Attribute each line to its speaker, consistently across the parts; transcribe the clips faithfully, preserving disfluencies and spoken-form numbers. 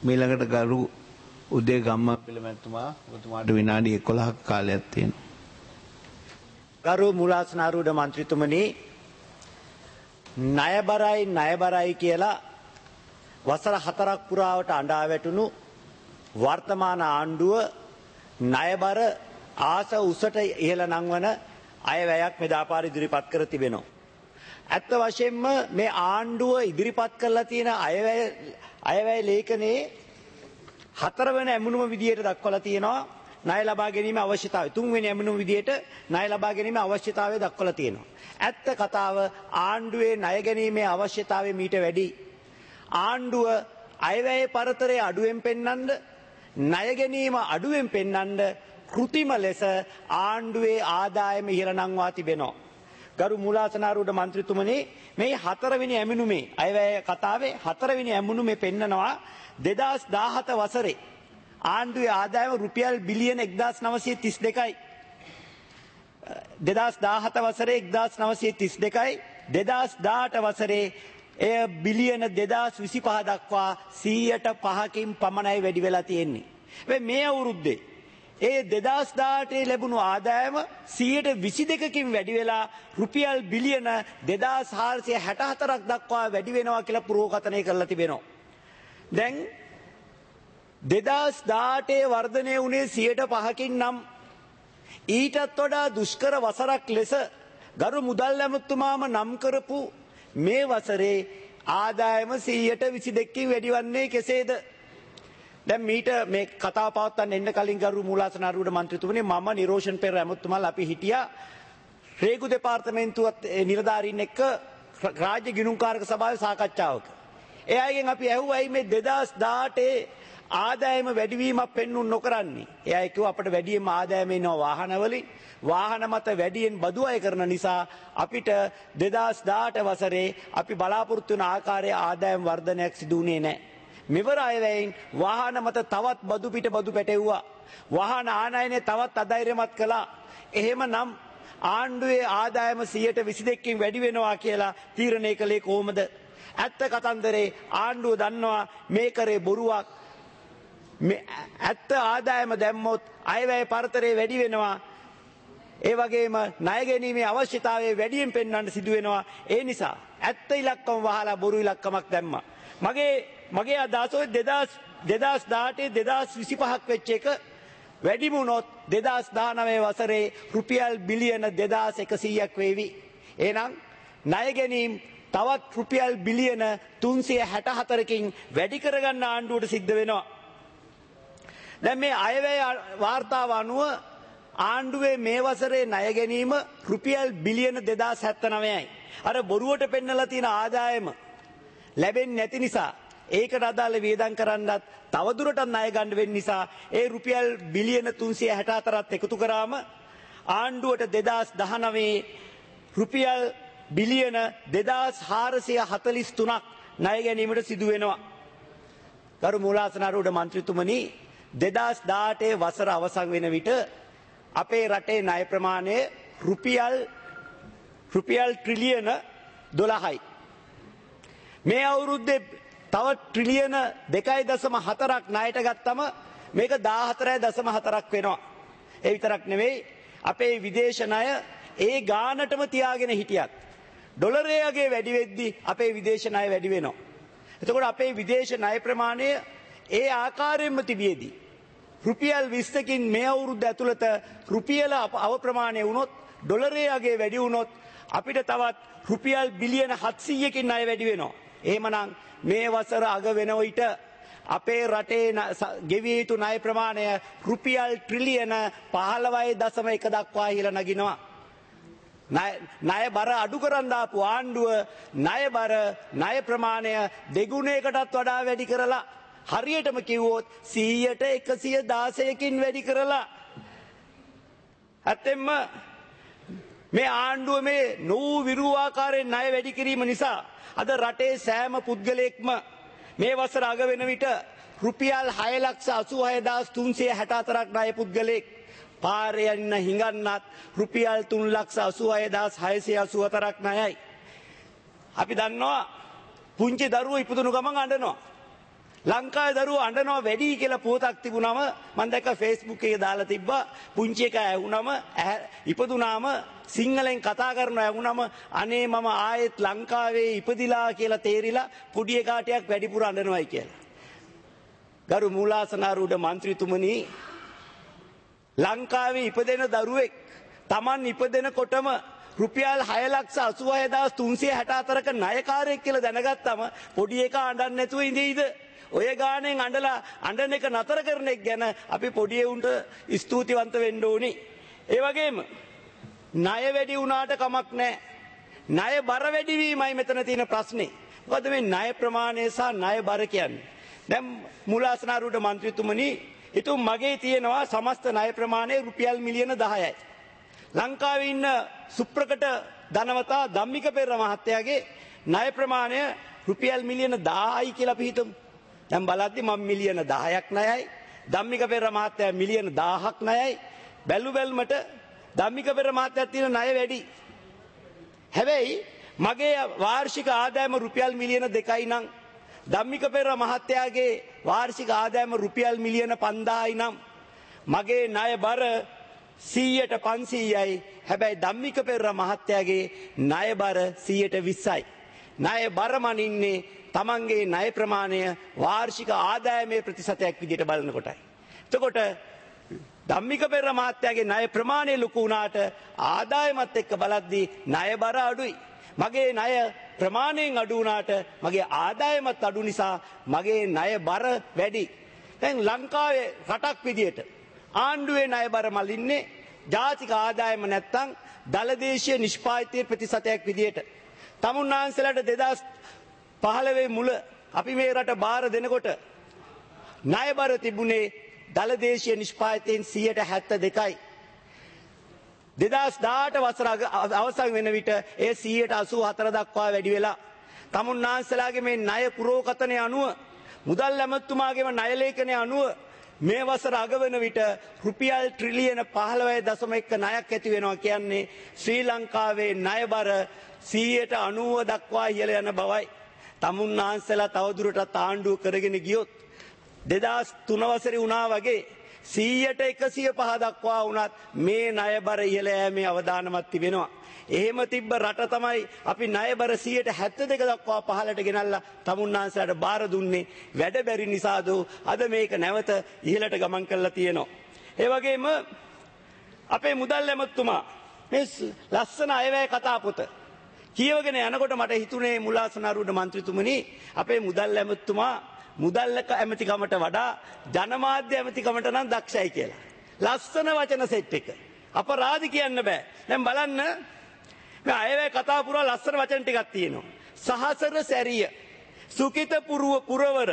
Speaker 1: මීළඟට ගරු උදේ ගම්මන්පිල මැතිතුමා ඔබතුමාට විනාඩි එකොළහක කාලයක් තියෙනවා.
Speaker 2: ගරු මුලාසනාරූඪ මන්ත්‍රීතුමනි, ණයබරයි ණයබරයි කියලා වසර හතරක් පුරාවට අඬා වැටුණු වර්තමාන ආණ්ඩුව ණයබර ආස උසට ඉහළ නංවන අයවැයක් මෙදාපාර ඉදිරිපත් කර තිබෙනවා. ඇත්ත වශයෙන්ම මේ ආණ්ඩුව ඉදිරිපත් කරලා තියෙන අයවැය අයවැය ලේඛනයේ හතරවෙනි ඇමුණුම විදියට දක්වලා තියෙනවා ණය ලබා ගැනීම අවශ්‍යතාවය. තුන්වෙනි ඇමුණුම විදියට ණය ලබා ගැනීම අවශ්‍යතාවය දක්වලා තියෙනවා. ඇත්ත කතාව ආණ්ඩුවේ ණය ගැනීමේ අවශ්‍යතාවය මීට වැඩි. ආණ්ඩුව අයවැය පරතරය අඩුවෙන් පෙන්වන්න, ණය ගැනීම අඩුවෙන් පෙන්වන්න කෘතිම ලෙස ආණ්ඩුවේ ආදායම ඉහළ නංවා තිබෙනවා. ගරු මුලාසනාරූඪ මන්ත්‍රීතුමනි, මේ හතරවෙනි ඇමුණුමේ අයවැය කතාවේ හතරවෙනි ඇමුණුමේ පෙන්නනවා දෙදාස් දාහත වසරේ ආණ්ඩුවේ ආදායම රුපියල් බිලියන එක්දාස් නවසිය තිස් දෙකයි. දෙදාස් දාහත වසරේ එක්දාස් නවසිය තිස් දෙකයි. දෙදාස් දාහට වසරේ එය බිලියන දෙදාස් විසිපහ දක්වා සීයට පහකින් පමණයි වැඩි වෙලා තියෙන්නේ. මේ අවුරුද්දේ ඒ දෙදාස් දාහටේ ලැබුණු ආදායම සීයට විසි දෙකකින් වැඩි වෙලා රුපියල් බිලියන දෙදාස් හාරසිය හැට හතරක් දක්වා වැඩි වෙනවා කියලා පුරෝකථනය කරලා තිබෙනවා. දැන් දෙදාස් දාහටේ වර්ධනය වුණේ සීයට පහකින් නම් ඊටත් වඩා දුෂ්කර වසරක් ලෙස ගරු මුදල් ඇමතුමාම නම් කරපු මේ වසරේ ආදායම සීයට විසි දෙකකින් වැඩිවන්නේ කෙසේද? දැන් මීට මේ කතාව පවත්වන්න එන්න කලින් ගරු මුලාසනාරූඪ මන්ත්‍රීතුමනි, මම නිරෝෂන් පෙරේර ඇමතුමාලා අපි හිටියා රේගු දෙපාර්තමේන්තුවත් නිලධාරීන් එක්ක රාජ්‍ය ගිණුම්කාරක සභාවේ සාකච්ඡාවක. ඒ අයගෙන් අපි ඇහුවා ඇයි මේ දෙදාස් දාහටේ ආදායම වැඩිවීමක් පෙන්වුම් නොකරන්නේ? ඒ අය කිව්වා අපිට වැඩියෙන්ම ආදායම එනවා වාහනවලින්. වාහන මත වැඩියෙන් බදු අය කරන නිසා අපිට දෙදාස් දාහට වසරේ අපි බලාපොරොත්තු වන ආකාරයේ ආදායම් වර්ධනයක් සිදු වුණේ නැහැ. මෙවර අයවැයෙන් වාහන මත තවත් බදු පිට බදු පැටවුවා. වාහන ආනයනය තවත් අධෛර්යමත් කළා. එහෙමනම් ආණ්ඩුවේ ආදායම සීයට විසි දෙකකින් වැඩි වෙනවා කියලා තීරණය කළේ කොහොමද? ඇත්ත කතන්දරේ ආණ්ඩුව දන්නවා මේ කරේ බොරුවක්. ඇත්ත ආදායම දැම්මොත් අයවැය පරතරය වැඩි වෙනවා. ඒ වගේම ණය ගැනීමේ අවශ්‍යතාවය වැඩියෙන් පෙන්වන්න සිදු වෙනවා. ඒ නිසා ඇත්ත ඉලක්කම වහලා බොරු ඉලක්කමක් දැම්මා. මගේ මගේ අදහස දෙදාස් දාහටේ දෙදාස් විසිපහක් වෙච්ච එක වැඩිම වුණොත් දෙදාස් දහනවය වසරේ රුපියල් බිලියන දෙදාස් එකසීයක් වේවි. එහෙනම් ණය ගැනීම තවත් රුපියල් බිලියන තුන්සිය හැට හතරකින් වැඩි කරගන්න ආණ්ඩුවට සිද්ධ වෙනවා. දැන් මේ අයවැය වාර්තාව අනුව ආණ්ඩුවේ මේ වසරේ ණය ගැනීම රුපියල් බිලියන දෙදාස් හැත්තනවයයි. අර බොරුවට පෙන්නලා තියෙන ආදායම ලැබෙන්නේ නැති නිසා ඒකට අදාළ වියදම් කරන්නත් තවදුරටත් ණය ගන්න වෙන නිසා ඒ රුපියල් බිලියන තුන්සිය හැට හතරත් එකතු කරාම ආණ්ඩුවට දෙදාස් දහනවයේ රුපියල් බිලියන දෙදාස් හාරසිය හතළිස් තුනක් ණය ගැනීමට සිදු වෙනවා. ගරු මුලාසනාරූඪ මන්ත්‍රීතුමනි, දෙදාස් දාහටේ වසර අවසන් වෙන විට අපේ රටේ ණය ප්‍රමාණය රුපියල් රුපියල් ට්‍රිලියන දොළහයි. මේ අවුරුද්දේ තව ට්‍රිලියන දෙකයි දශම හතරක් ණයට ගත්තම මේක දාහතරයි දශම හතරක් වෙනවා. ඒ විතරක් නෙවෙයි, අපේ විදේශ ණය ඒ ගානටම තියාගෙන හිටියත් ඩොලරයගේ වැඩි වෙද්දී අපේ විදේශ ණය වැඩි වෙනවා. එතකොට අපේ විදේශ ණය ප්‍රමාණය ඒ ආකාරයෙන්ම තිබියදී රුපියල් විස්සකින් මේ අවුරුද්ද ඇතුළත රුපියල අව ප්‍රමාණය වුණොත්, ඩොලරයගේ වැඩි වුණොත් අපිට තවත් රුපියල් බිලියන හත්සීයකින් ණය වැඩි වෙනවා. එහෙමනම් මේ වසර අග වෙන විට අපේ රටේ ගෙවිය යුතු ණය ප්‍රමාණය රුපියල් ට්‍රිලියන පහළොවයි දශම එක දක්වා ඉහළ නගිනවා. ණය බර අඩු කරන් දාපු ආණ්ඩුව ණය බර ණය ප්‍රමාණය දෙගුණයකටත් වඩා වැඩි කරලා, හරියටම කිව්වොත් සීයට එකසිය දාසයකින් වැඩි කරලා, ඇත්තෙන්ම මේ ආණ්ඩුව මේ නෝ විරූ ආකාරයෙන් ණය වැඩි කිරීම නිසා අද රටේ සෑම පුද්ගලයෙක්ම මේ වසර අග වෙන විට රුපියල් හය ලක්ෂ අසූහය හදාස් තුන්සිය හැට හතරක් ණය පුද්ගලයෙක්, පාරේ යන්න හිඟන්නත් රුපියල් තුන් ලක්ෂ අසූහය හදාස් හයසිය අසූ හතරක් ණයයි. අපි දන්නවා පුංචි දරුවෝ ඉපදුණු ගමන් අඬනවා. ලංකාවේ දරුවෝ අඬනවා වැඩි කියලා පුවතක් තිබුණම මම දැක්ක Facebook එකේ දාලා තිබ්බා පුංචි එකා ඇහුනම ඉපදුනාම සිංහලෙන් කතා කරනවා ඇහුනම අනේ මම ආයෙත් ලංකාවේ ඉපදිලා කියලා තේරිලා පොඩි එකා ටිකක් වැඩිපුර අඬනවායි කියලා. ගරු මූලාසනාරූඪ මන්ත්‍රීතුමනි ලංකාවේ ඉපදෙන දරුවෙක් Taman ඉපදෙනකොටම රුපියල් හය ලක්ෂ අසූහය හදාස් තුන්සිය හැට හතරක ණයකාරයෙක් කියලා දැනගත්තම පොඩි එකා අඬන්නේ නැතුව ඉඳීද? ඔය ගානෙන් අඬලා අඬන එක නතර කරන එක ගැන අපි පොඩි උන්ට ස්තුතිවන්ත වෙන්න ඕනි. ඒ වගේම ණය වැඩි වුණාට කමක් නැහැ. ණය බර වැඩි වීමයි මෙතන තියෙන ප්‍රශ්නේ. මොකද මේ ණය ප්‍රමාණය සහ ණය බර කියන්නේ. දැන් මූලාසනාරූඪ මන්ත්‍රීතුමනි, ඊතුම් මගේ තියෙනවා සමස්ත ණය ප්‍රමාණය රුපියල් මිලියන දහයයි. ලංකාවේ ඉන්න සුප්‍රකට ධනවතා ධම්මික පෙරේරා මහත්තයාගේ ණය ප්‍රමාණය රුපියල් මිලියන දහයයි කියලා අපි හිතමු. දැන් බලද්දි මම මිලියන දහයක් ණයයි, ධම්මික පෙරේරා මහත්තයා මිලියන දහයක් ණයයි. බැලු බැලමට ධම්මික පෙරේරා මහත්තයා තියෙන ණය වැඩි. හැබැයි මගේ වාර්ෂික ආදායම රුපියල් මිලියන දෙකයි නම් ධම්මික පෙරේරා මහත්තයාගේ වාර්ෂික ආදායම රුපියල් මිලියන පන්දාහයි නම් මගේ ණය බර සීයට පන්සීයයි. හැබැයි ධම්මික පෙරේරා මහත්තයාගේ ණය බර සීයට විස්සයි. ණය බර මනින්නේ තමන්ගේ ණය ප්‍රමාණය වාර්ෂික ආදායමේ ප්‍රතිශතයක් විදිහට බලනකොටයි. එතකොට ධම්මික පෙරේරා මහත්තයාගේ ණය ප්‍රමාණය ලොකු වුණාට ආදායමත් එක්ක බලද්දී ණය බර අඩුයි. මගේ ණය ප්‍රමාණයෙන් අඩු වුණාට මගේ ආදායමත් අඩු නිසා මගේ ණය බර වැඩි. දැන් ලංකාවේ රටක් විදිහට ආණ්ඩුවේ ණය බර මලින්නේ ජාතික ආදායම නැත්තම් දලදේශීය නිෂ්පාදිත ප්‍රතිශතයක් විදිහට. තමුන්නාන්සලට දෙදහස් පහළොව මුල අපි මේ රට බාර දෙනකොට ණය බර තිබුණේ දලදේශීය නිෂ්පාදිතයෙන් සීයට හැත්තෑ දෙකයි. දෙදහස් දහඅට වසර අවසන් වෙන විට ඒ සීයට අසූ හතර දක්වා වැඩි වෙලා තමුන්නාන්සලාගේ මේ ණය පුරෝකථනය අනුව මුදල් ඇමතුමාගේම ණය ලේඛනය අනුව මේ වසර අග වෙන විට රුපියල් ට්‍රිලියන පහළොව දශම එක ණයක් ඇති වෙනවා කියන්නේ ශ්‍රී ලංකාවේ ණය බර සීයට අනූව දක්වා ඉහළ යන බවයි. තමුන්නාන්සලා තවදුරටත් ආණ්ඩුව කරගෙන ගියොත් දෙදහස් තුන වසරේ වුණා වගේ සීයට එකසිය පහ දක්වා වුණත් මේ ණය බර ඉහළ යෑමේ අවදානමක් තිබෙනවා. එහෙම තිබ්බ රට තමයි අපි ණය බර සීයට හැත්තෑ දෙක දක්වා පහළට ගෙනල්ලා තමුන්නාන්සලාට බාර දුන්නේ. වැඩ බැරි නිසාද අද මේක නැවත ඉහළට ගමන් කරලා තියෙනවා. ඒ වගේම අපේ මුදල් ඇමතුමා මේ ලස්සන අයවැය කතා පොත කියවගෙන යනකොට මට හිතුනේ මූලාසනාරූඪ මන්ත්‍රීතුමනි අපේ මුදල් ඇමතුමා මුදල් ඇමතිකමට වඩා ජනමාධ්‍ය ඇමතිකමට නම් දක්ෂයි කියලා. ලස්සන වචන සෙට් එක. අපරාධ කියන්න බෑ. දැන් බලන්න මේ අයවැය කතා පුරා ලස්සන වචන ටිකක් තියෙනවා. සහසර සැරිය, සුකිත පුරව පුරවර,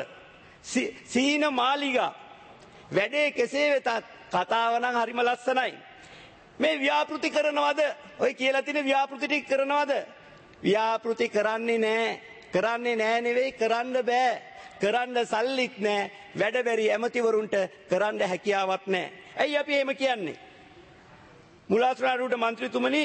Speaker 2: සීන මාලිගා. වැඩේ කෙසේ වෙතත් කතාව නම් හරිම ලස්සනයි. මේ ව්‍යාපෘති කරනවද? ඔය කියලා තියෙන ව්‍යාපෘති ටික කරනවද? ව්‍යාපෘති කරන්නේ නැහැ. කරන්නේ නැහැ නෙවෙයි කරන්න බෑ. කරන්න සල්ලිත් නැහැ. වැඩ බැරි ඇමතිවරුන්ට කරන්න හැකියාවක් නැහැ. ඇයි අපි එහෙම කියන්නේ? මූලාසනාරූඪ මන්ත්‍රීතුමනි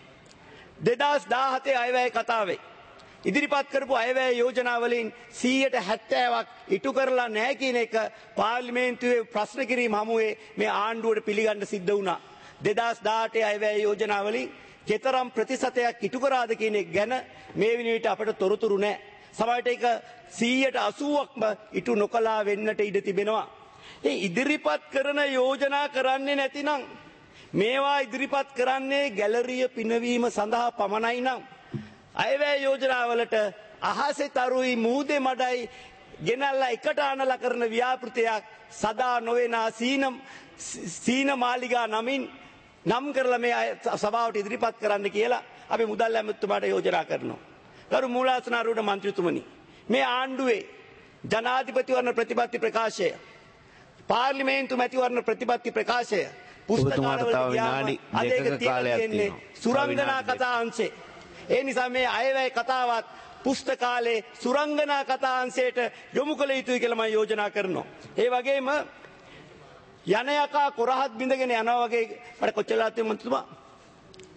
Speaker 2: දෙදහස් දාහතේ අයවැය කතාවේ ඉදිරිපත් කරපු අයවැය යෝජනා වලින් සීයට හැත්තෑවක් ඉටු කරලා නැහැ කියන එක පාර්ලිමේන්තුවේ ප්‍රශ්න කිරීම හමුවේ මේ ආණ්ඩුවට පිළිගන්න සිද්ධ වුණා. දෙදහස් දාහටේ අයවැය යෝජනා වලින් කතරම් ප්‍රතිශතයක් ඉටු කරාද කියන එක ගැන මේ විනිවිට අපට තොරතුරු නැහැ. සමහරට ඒක සීයට අසූවක්ම ඉටු නොකලා වෙන්නට ඉඩ තිබෙනවා. ඒ ඉදිරිපත් කරන යෝජනා කරන්නේ නැතිනම් මේවා ඉදිරිපත් කරන්නේ ගැලරිය පිනවීම සඳහා පමණයි නම් අයවැය යෝජනාවලට අහසේ තරුයි මූදේ මඩයි ගෙනල්ලා එකට අනලා කරන ව්‍යාපෘතයක් සදා නොවේනා සීන සීන මාලිගා නමින් නම් කරලා මේ සභාවට ඉදිරිපත් කරන්න කියලා අපි මුදල් ඇමතුමාට යෝජනා කරනවා. ගරු මූලාසනාරූඪ මන්ත්‍රීතුමනි මේ ආණ්ඩුවේ ජනාධිපතිවරණ ප්‍රතිපත්ති ප්‍රකාශය, පාර්ලිමේන්තු මැතිවරණ ප්‍රතිපත්ති ප්‍රකාශය පුස්තකාලවලට ගියාම අද ඒක තියෙන්නේ සුරංගනා කතා අංශේ. ඒ නිසා මේ අයවැය කතාවත් පුස්තකාලේ සුරංගනා කතා අංශයට යොමු කළ යුතුයි කියලා මම යෝජනා කරනවා. ඒ වගේම යන යකා කොරහත් බින්දගෙන යනවා වගේ මට කොච්චරලා තියෙන මන්ත්‍රීතුමා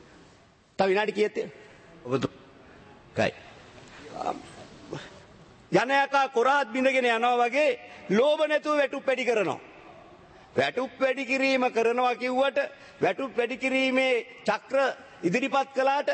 Speaker 2: තව විනාඩි කීයද? ඔබතුමයි යනයකා කොරාත් බිඳගෙන යනවා වගේ ලෝභ නැතුව වැටුප් වැඩි කරනවා. වැටුප් වැඩි කිරීම කරනවා කිව්වට වැටුප් වැඩි කිරීමේ චක්‍ර ඉදිරිපත් කළාට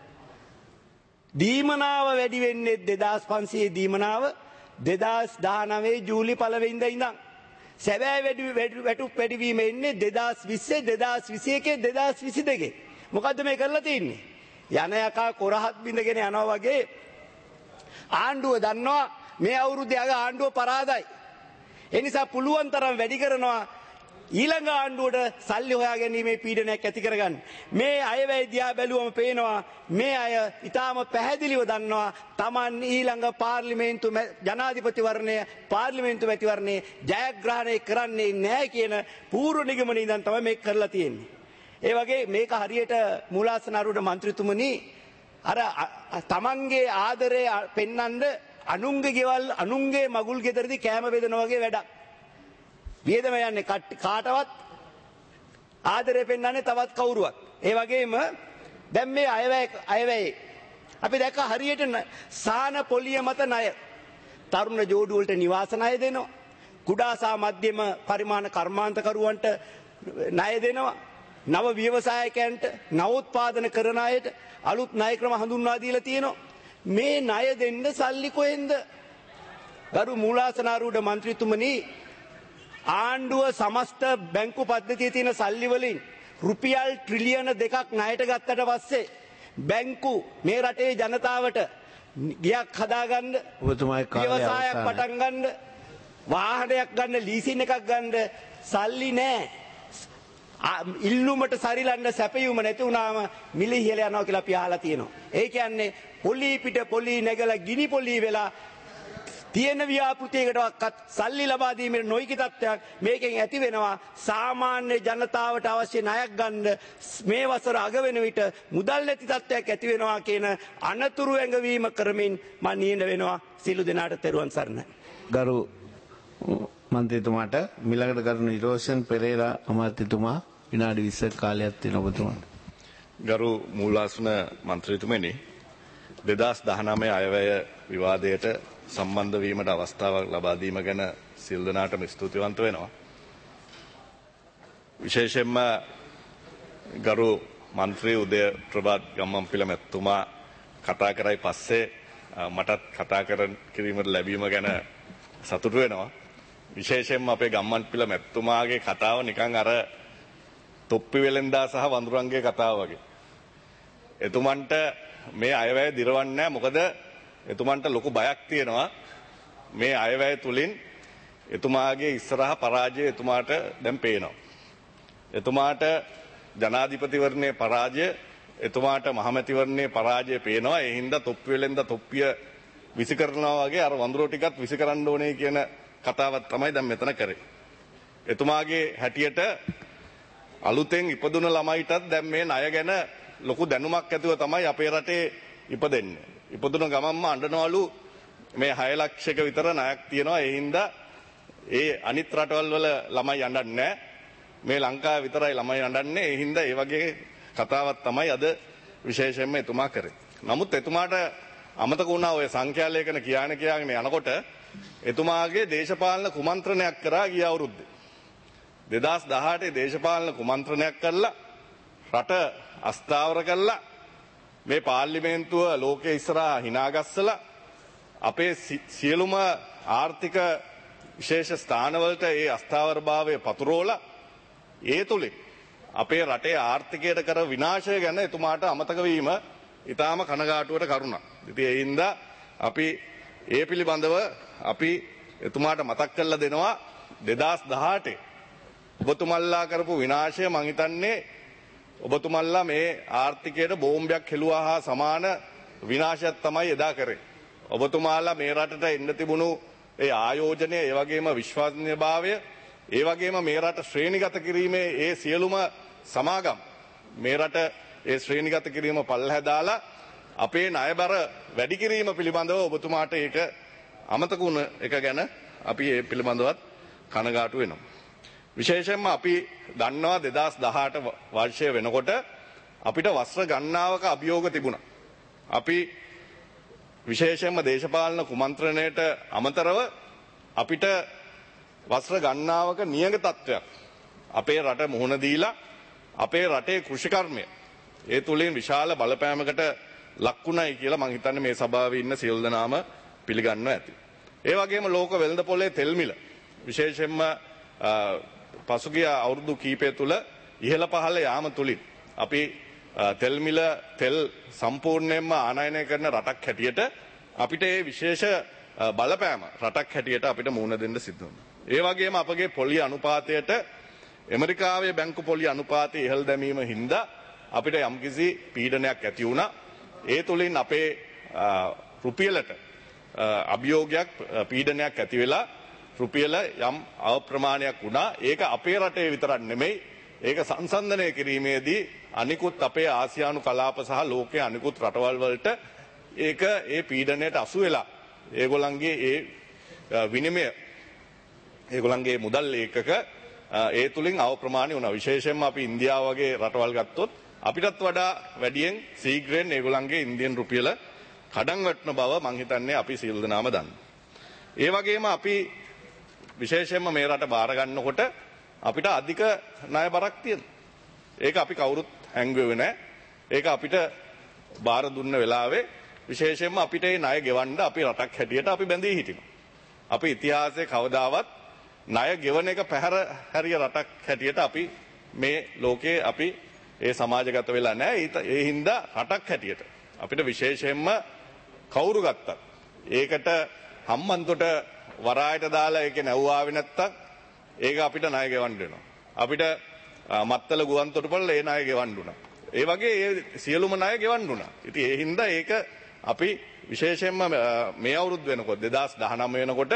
Speaker 2: දීමනාව වැඩි වෙන්නේ දෙදාස් පන්සියයේ දීමනාව දෙදාස් දහනවයේ ජූලි පළවෙනිදා ඉඳන්. සැබෑ වැඩි වැටුප් වැඩිවීම එන්නේ දෙදාස් විස්සේ දෙදාස් විසි එකේ දෙදාස් විසි දෙකේ. මොකද්ද මේ කරලා තියෙන්නේ? යන යකා කොරහත් බිඳගෙන යනවා වගේ ආණ්ඩුව දන්නවා මේ අවුරුද්දේ අග ආණ්ඩුව පරාදයි. ඒ නිසා පුළුවන් තරම් වැඩි කරනවා ඊළඟ ආණ්ඩුවට සල්ලි හොයා ගැනීමේ පීඩනයක් ඇති කරගන්න. මේ අයවැය දිහා බැලුවම පේනවා මේ අය ඊටාම පැහැදිලිව දන්නවා Taman ඊළඟ පාර්ලිමේන්තු ජනාධිපතිවරණය පාර්ලිමේන්තු මැතිවරණේ ජයග්‍රහණය කරන්නේ නැහැ කියන පූර්ව නිගමනය ඉඳන් තමයි මේක කරලා තියෙන්නේ. ඒ වගේ මේක හරියට මූලාසන ආරූඪ මන්ත්‍රීතුමනි අර Tamanගේ ආදරය පෙන්වන්න අනුන්ගේ ගෙවල් අනුන්ගේ මගුල් ගෙදරදී කෑම බෙදනවා වගේ වැඩක්. වියදම යන්නේ කාටවත් ආදරය පෙන්වන්නේ තවත් කවුරුවක්. ඒ වගේම දැන් මේ අයවැය අයවැය අපි දැක්ක හරියට සාන පොලිය මත ණය තරුණ ජෝඩු වලට නිවාස ණය දෙනවා. කුඩා සහ මධ්‍යම පරිමාණ කර්මාන්තකරුවන්ට ණය දෙනවා. නව ව්‍යවසායකයන්ට නවෝත්පාදන කරන අයට අලුත් ණය ක්‍රම හඳුන්වා දීලා තියෙනවා. මේ ණය දෙන්න සල්ලි කොහෙන්ද? ගරු මූලාසන ආරූඪ මන්ත්‍රීතුමනි ආණ්ඩුව සමස්ත බැංකු පද්ධතියේ තියෙන සල්ලි වලින් රුපියල් ට්‍රිලියන දෙකක් ණයට ගත්තට පස්සේ බැංකු මේ රටේ ජනතාවට ගියක් හදාගන්න
Speaker 1: ඔබතුමායි කාලය
Speaker 2: ව්‍යවසායක් පටන් ගන්න වාහනයක් ගන්න ලීසින් එකක් ගන්න සල්ලි නැහැ. ඉල්ලුමට සරිලන්න සැපයුම නැති වුණාම මිල ඉහළ යනවා කියලා අපි අහලා තියෙනවා. ඒ කියන්නේ පොලී පිට පොලී නැගලා ගිනි පොලී වෙලා තියෙන ව්‍යාපෘතියකටවත් සල්ලි ලබා දීමේ නොයිකි තත්ත්වයක් මේකෙන් ඇති වෙනවා. සාමාන්‍ය ජනතාවට අවශ්‍ය ණයක් ගන්න මේ වසර අග වෙන විට මුදල් නැති තත්ත්වයක් ඇති වෙනවා කියන අනතුරු ඇඟවීම කරමින් මම නියඳ වෙනවා. සියලු දෙනාට තෙරුවන් සරණයි.
Speaker 1: ගරු මන්ත්‍රීතුමාට මිලකට ගරු නිරෝෂන් පෙරේරා අමාත්‍යතුමා විනාඩි විස්සක කාලයක් තියෙන ඔබතුමාට.
Speaker 3: ගරු මූලාසන මන්ත්‍රීතුමනි දෙදාස් දහනවය අයවැය විවාදයට සම්බන්ධ වීමට අවස්ථාවක් ලබා දීම ගැන සියලු දෙනාටම ස්තුතිවන්ත වෙනවා. විශේෂයෙන්ම ගරු මන්ත්‍රී උදය ප්‍රභාත් ගම්මන්පිල මැතිතුමා කතා කරයි පස්සේ මටත් කතා කිරීමට ලැබීම ගැන සතුටු වෙනවා. විශේෂයෙන්ම අපේ ගම්මන්පිල මැතිතුමාගේ කතාව නිකන් අර තොප්පි වෙලෙන්දා සහ වඳුරන්ගේ කතාව වගේ. එතුමන්ට මේ අයවැය දිරවන්නේ නැහැ. මොකද එතුමන්ට ලොකු බයක් තියෙනවා මේ අයවැය තුලින් එතුමාගේ ඉස්සරහ පරාජය එතුමාට දැන් පේනවා. එතුමාට ජනාධිපතිවරණයේ පරාජය එතුමාට මහමැතිවරණයේ පරාජය පේනවා. ඒ හින්දා තොප්පි වෙලෙන්දා තොප්පිය විසි කරනවා වගේ අර වඳුරෝ ටිකත් විසි කරන්න ඕනේ කියන කතාවක් තමයි දැන් මෙතන කරේ. එතුමාගේ හැටියට අලුතෙන් ඉපදුන ළමයිටත් දැන් මේ ණය ගැන ලොකු දැනුමක් ඇතුව තමයි අපේ රටේ ඉපදෙන්නේ. ඉපදුන ගමන්ම අඬනවලු මේ හය ලක්ෂයක විතර ණයක් තියෙනවා. ඒ හින්දා ඒ අනිත් රටවල් වල ළමයි අඬන්නේ නැහැ. මේ ලංකාවේ විතරයි ළමයි අඬන්නේ. ඒ හින්දා ඒ වගේ කතාවක් තමයි අද විශේෂයෙන්ම එතුමා කරේ. නමුත් එතුමාට අමතක වුණා ඔය සංඛ්‍යා ලේඛන කියන කියාගෙන යනකොට එතුමාගේ දේශපාලන කුමන්ත්‍රණයක් කරා ගිය අවුරුද්දේ. දෙදාස් දහඅටේ දේශපාලන කුමන්ත්‍රණයක් කරලා රට අස්ථාවර කළා. මේ පාර්ලිමේන්තුව ලෝකයේ ඉස්සරහා හිනාගස්සලා අපේ සියලුම ආර්ථික විශේෂ ස්ථානවලට ඒ අස්ථාවරභාවය පතුරවලා ඒ තුලින් අපේ රටේ ආර්ථිකයට කර විනාශය ගැන එතුමාට අමතක වීම ඊටාම කනගාටුවට කරුණා. ඉතින් ඒ හින්දා අපි ඒ පිළිබඳව අපි එතුමාට මතක් කරලා දෙනවා දෙදාස් දහඅටේ ඔබතුමල්ලා කරපු විනාශය මං හිතන්නේ ඔබතුමල්ලා මේ ආර්ථිකයට බෝම්බයක් හෙළුවා හා සමාන විනාශයක් තමයි එදා කරේ. ඔබතුමාලා මේ රටට එන්න තිබුණු ඒ ආයෝජනය, ඒ වගේම විශ්වසනීයභාවය, ඒ වගේම මේ රට ශ්‍රේණිගත කිරීමේ ඒ සියලුම සමාගම් මේ රට ඒ ශ්‍රේණිගත කිරීම පල්ලෙහා දාලා අපේ ණයබර වැඩි කිරීම පිළිබඳව ඔබතුමාට ඒක අමතක වුණ එක ගැන අපි ඒ පිළිබඳවත් කනගාටු වෙනවා. විශේෂයෙන්ම අපි දන්නවා දෙදාස් දහඅට වර්ෂය වෙනකොට අපිට වස්ත්‍ර ගණනාවක අභියෝග තිබුණා. අපි විශේෂයෙන්ම දේශපාලන කුමන්ත්‍රණයට අමතරව අපිට වසර ගණනාවක නියඟ තත්ත්වයක් අපේ රට මුහුණ දීලා අපේ රටේ කෘෂිකර්මය ඒ තුලින් විශාල බලපෑමකට ලක්ුණයි කියලා මම හිතන්නේ මේ සභාවේ ඉන්න සියලු දෙනාම පිළිගන්නවා ඇති. ඒ වගේම ලෝක වෙළඳ පොලේ තෙල් මිල විශේෂයෙන්ම පසුගිය අවුරුදු කීපය තුල ඉහළ පහළ යාම තුලින් අපි තෙල් මිල තෙල් සම්පූර්ණයෙන්ම ආනයනය කරන රටක් හැටියට අපිට මේ විශේෂ බලපෑම රටක් හැටියට අපිට මුහුණ දෙන්න සිද්ධ වුණා. ඒ වගේම අපගේ පොලිය අනුපාතයට ඇමරිකාවේ බැංකු පොලිය අනුපාතය ඉහළ දැමීම හින්දා අපිට යම්කිසි පීඩනයක් ඇති වුණා. ඒ තුලින් අපේ රුපියලට අභියෝගයක් පීඩනයක් ඇති වෙලා රුපියල යම් අප්‍රමාණයක් වුණා. ඒක අපේ රටේ විතරක් නෙමෙයි. ඒක සංසන්දනය කිරීමේදී අනිකුත් අපේ ආසියානු කලාප සහ ලෝකයේ අනිකුත් රටවල් වලට ඒක ඒ පීඩනයට අසු වෙලා ඒගොල්ලන්ගේ ඒ විනිමය ඒගොල්ලන්ගේ මුදල් ඒකක ඒ තුලින් අවප්‍රමාණය වුණා. විශේෂයෙන්ම අපි ඉන්දියාව වගේ රටවල් ගත්තොත් අපිටත් වඩා වැඩියෙන් සීග්‍රයෙන් ඒගොල්ලන්ගේ ඉන්දියන් රුපියල කඩන් වටන බව මං හිතන්නේ අපි සියලු දෙනාම දන්නවා. ඒ වගේම අපි විශේෂයෙන්ම මේ රට බාර ගන්නකොට අපිට අධික ණය බරක් තියෙනවා. ඒක අපි කවුරුත් හැංගුවේ නැහැ. ඒක අපිට බාර දුන්න වෙලාවේ විශේෂයෙන්ම අපිට මේ ණය ගෙවන්න අපි රටක් හැටියට අපි බැඳී හිටිනවා. අපි ඉතිහාසයේ කවදාවත් ණය ගෙවන එක පැහැර හැරිය රටක් හැටියට අපි මේ ලෝකේ අපි ඒ සමාජගත වෙලා නැහැ. ඒ හින්දා රටක් හැටියට අපිට විශේෂයෙන්ම කවුරු ගත්තත් ඒකට හම්බන්තොට වරායට දාලා ඒකේ නැව්වාවේ නැත්තම් ඒක අපිට ණය ගෙවන්න වෙනවා. අපිට මත්තල ගුවන්තොටුපළ ඒ ණය ගෙවන්න උනා. ඒ වගේ ඒ සියලුම ණය ගෙවන්න උනා. ඉතින් ඒ හින්දා ඒක අපි විශේෂයෙන්ම මේ අවුරුද්ද වෙනකොට දෙදාස් දහනවය වෙනකොට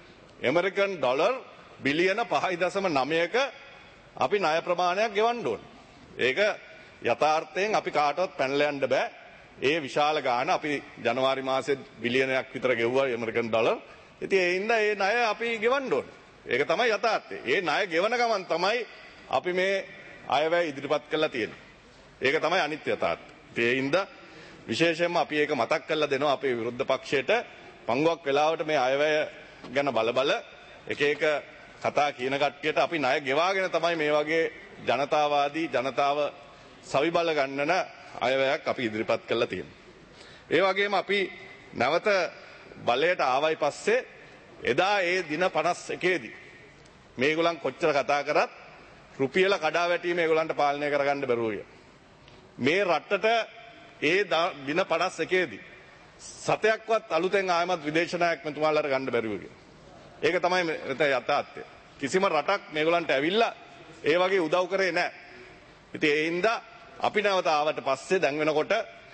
Speaker 3: ඇමරිකන් ඩොලර් බිලියන පහයි දශම නවයක අපි ණය ප්‍රමාණයක් ගෙවන්න ඕන. ඒක යථාර්ථයෙන් අපි කාටවත් පැනලා යන්න බෑ. ඒ විශාල ගාණ අපි ජනවාරි මාසෙ බිලියනයක් විතර ගෙවුවා ඇමරිකන් ඩොලර්. ඉතින් ඒ හින්දා ඒ ණය අපි ගෙවන්න ඕන. ඒක තමයි යථාර්ථය. ඒ ණය ගෙවන ගමන් තමයි අපි මේ අයවැය ඉදිරිපත් කරලා තියෙන්නේ. ඒක තමයි අනිත් යථාර්ථය. ඒ හින්දා විශේෂයෙන්ම අපි ඒක මතක් කරලා දෙනවා අපේ විරුද්ධ පක්ෂයට පංගුවක් වෙලාවට මේ අයවැය ගැන බල බල එක එක කතා කියන කට්ටියට අපි ණය ගෙවාගෙන තමයි මේ වගේ ජනතාවාදී ජනතාව සවි බල ගන්නන අයවැයක් අපි ඉදිරිපත් කරලා තියෙනවා. ඒ වගේම අපි නැවත බලයට ආවයි පස්සේ එදා ඒ දින පනස් එකේදී මේගොල්ලන් කොච්චර කතා කරත් රුපියල කඩා වැටීම ඒගොල්ලන්ට පාලනය කරගන්න බැරුව ගියා. මේ රටට ඒ දින පනස් එකේදී සතයක්වත් අලුතෙන් ආයමත් විදේශ නායක මෙතුමාලාට ගන්න බැරුව ගියා. ඒක තමයි මෙතන යථාර්ථය. කිසිම රටක් මේගොල්ලන්ට ඇවිල්ලා ඒ වගේ උදව් කරේ නැහැ. ඉතින් ඒ හින්දා අපි නැවත ආවට පස්සේ දැන් වෙනකොට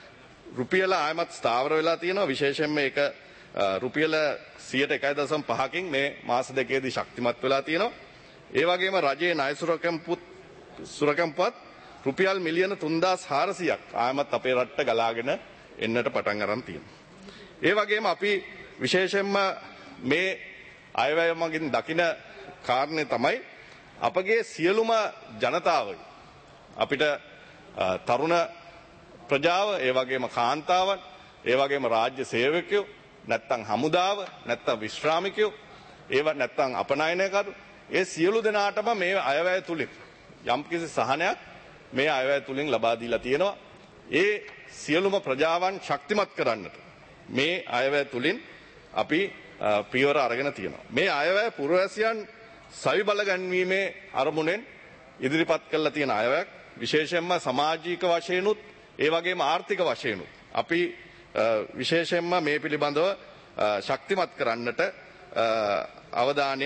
Speaker 3: රුපියල ආයමත් ස්ථාවර වෙලා තියෙනවා. විශේෂයෙන්ම මේක රුපියල සියයට එකයි දශම පහකින් මේ මාස දෙකේදී ශක්තිමත් වෙලා තියෙනවා. ඒ වගේම රජයේ ණය සුරකම්පුත් සුරකම්පත් රුපියල් මිලියන තුන්දාස් හාරසියක් ආයමත් අපේ රටට ගලාගෙන එන්නට පටන් අරන් තියෙනවා. ඒ වගේම අපි විශේෂයෙන්ම මේ අයවැය මගින් දකින කාරණේ තමයි අපගේ සියලුම ජනතාව අපිට තරුණ ප්‍රජාව ඒ වගේම කාන්තාවන් ඒ වගේම රාජ්‍ය සේවකයෝ නැත්තම් හමුදාව නැත්තම් විශ්‍රාමිකයෝ ඒව නැත්තම් අපනයනකරු ඒ සියලු දෙනාටම මේ අයවැය තුලින් යම්කිසි සහනයක් මේ අයවැය තුලින් ලබා දීලා තියෙනවා. ඒ සියලුම ප්‍රජාවන් ශක්තිමත් කරන්නට මේ අයවැය තුලින් අපි පියවර අරගෙන තියෙනවා. මේ අයවැය පුරවැසියන් සවි බල ගැන්වීමේ අරමුණෙන් ඉදිරිපත් කරලා තියෙන අයවැයක් විශේෂයෙන්ම සමාජික වශයෙන්ුත් ඒ වගේම ආර්ථික වශයෙන්ුත් අපි විශේෂයෙන්ම මේ පිළිබඳව ශක්තිමත් කරන්නට අවධානය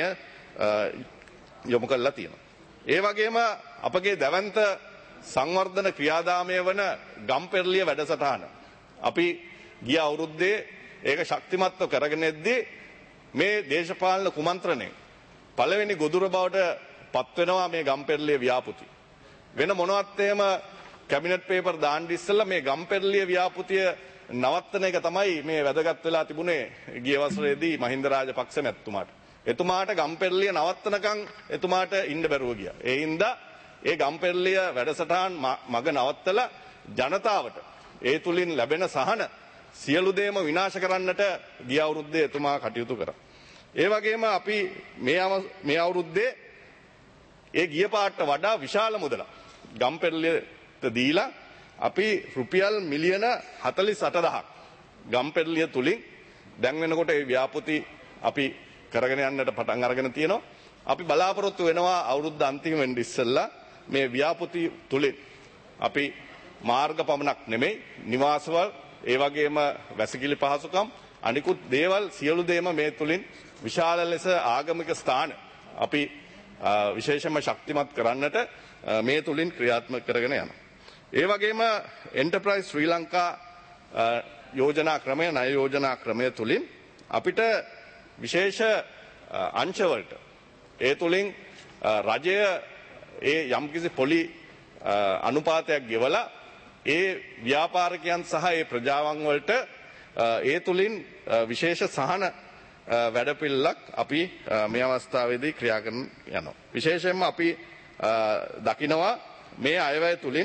Speaker 3: යොමු කරලා තියෙනවා. ඒ වගේම අපගේ දැවැන්ත සංවර්ධන ක්‍රියාදාමය වන ගම්පෙරළිය වැඩසටහන අපි ගිය අවුරුද්දේ ඒක ශක්තිමත්ව කරගෙන එද්දී මේ දේශපාලන කුමන්ත්‍රණය පළවෙනි ගොදුර බවට පත් වෙනවා මේ ගම්පෙරළිය ව්‍යාපෘති. වෙන මොනවත් එහෙම කැබිනට් පේපර් දාන්න ඉස්සෙල්ලා මේ ගම්පෙරළිය ව්‍යාපෘතිය නවත්තන එක තමයි මේ වැදගත් වෙලා තිබුණේ ගිය වසරේදී මහින්ද රාජපක්ෂ මැතිතුමාට. එතුමාට ගම්පෙරළිය නවත්තනකම් එතුමාට ඉන්න බැරුව ගියා. ඒ හින්දා ඒ ගම්පෙරළිය වැඩසටහන් මග නවත්තලා ජනතාවට ඒ තුලින් ලැබෙන සහන සියලු දේම විනාශ කරන්නට ගිය අවුරුද්දේ එතුමා කටයුතු කරා. ඒ වගේම අපි මේ මේ අවුරුද්දේ ඒ ගිය පාටට වඩා විශාල මුදලක් ගම්පෙරළියට දීලා අපි රුපියල් මිලියන හතළිස් අට දහසක් ගම්පෙරළිය තුලින් දැන් වෙනකොට ඒ ව්‍යාපෘති අපි කරගෙන යන්නට පටන් අරගෙන තියෙනවා. අපි බලාපොරොත්තු වෙනවා අවුරුද්ද අන්තිම වෙන්න ඉස්සෙල්ලා මේ ව්‍යාපෘති තුලින් අපි මාර්ග පමණක් නෙමෙයි නිවාසවල ඒ වගේම වැසිකිලි පහසුකම් අනිකුත් දේවල් සියලු දේම මේ තුලින් විශාල ලෙස ආගමික ස්ථාන අපි විශේෂම ශක්තිමත් කරන්නට මේ තුලින් ක්‍රියාත්මක කරගෙන යනවා. ඒ වගේම එන්ටර්ප්‍රයිස් ශ්‍රී ලංකා යෝජනා ක්‍රමය ණය යෝජනා ක්‍රමය තුලින් අපිට විශේෂ අංශවලට ඒ තුලින් රජය ඒ යම්කිසි පොලි අනුපාතයක් ගෙවලා ඒ ව්‍යාපාරිකයන් සහ ඒ ප්‍රජාවන් වලට ඒ තුලින් විශේෂ සහන වැඩපිළිවෙලක් අපි මේ අවස්ථාවේදී ක්‍රියා කරන යනවා. විශේෂයෙන්ම අපි දකිනවා මේ අයවැය තුලින්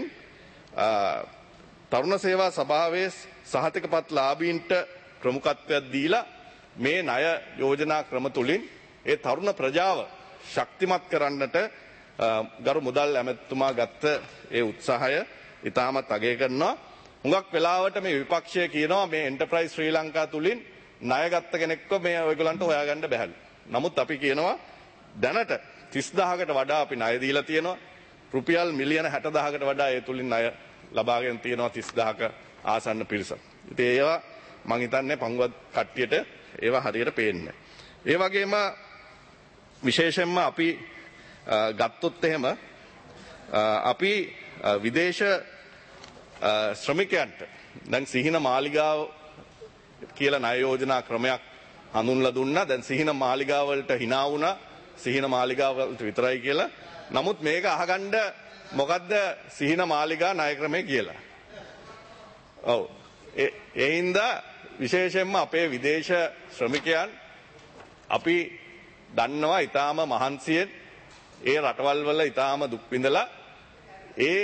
Speaker 3: තරුණ සේවා සභාවේ සහතිකපත් ලාභීන්ට ප්‍රමුඛත්වයක් දීලා මේ ණය යෝජනා ක්‍රම තුලින් ඒ තරුණ ප්‍රජාව ශක්තිමත් කරන්නට ගරු මුදල් ඇමතුමා ගත්ත ඒ උත්සාහය ඉතාමත් අගය කරනවා. හුඟක් වෙලාවට මේ විපක්ෂය කියනවා මේ එන්ටර්ප්‍රයිස් ශ්‍රී ලංකා තුලින් ණය ගත්ත කෙනෙක්ව මේ ඔයගලන්ට හොයාගන්න බැහැලු. නමුත් අපි කියනවා දැනට තිස් දහසකට වඩා අපි ණය දීලා තියෙනවා. රුපියල් මිලියන හැට දහසකට වඩා ඒ තුලින් ණය ලබාගෙන තියෙනවා තිස් දහසක ආසන්න පිරිසක්. ඉතින් ඒවා මං හිතන්නේ පංගුවත් කට්ටියට ඒවා හරියට පේන්නේ. ඒ වගේම විශේෂයෙන්ම අපි ගත්තොත් එහෙම අපි විදේශ ශ්‍රමිකයන්ට දැන් සිහින මාලිගාව කියලා ණය යෝජනා ක්‍රමයක් හඳුන්ලා දුන්නා. දැන් සිහින මාලිගාව වලට hina වුණා. සිහින මාලිගාව වලට විතරයි කියලා. නමුත් මේක අහගන්න මොකද්ද සිහින මාලිගා ණය ක්‍රමය කියලා. ඔව්. ඒ ඒ හින්දා විශේෂයෙන්ම අපේ විදේශ ශ්‍රමිකයන් අපි දන්නවා ඊටාම මහන්සියෙන් ඒ රටවල් වල ඊටාම දුක් විඳලා ඒ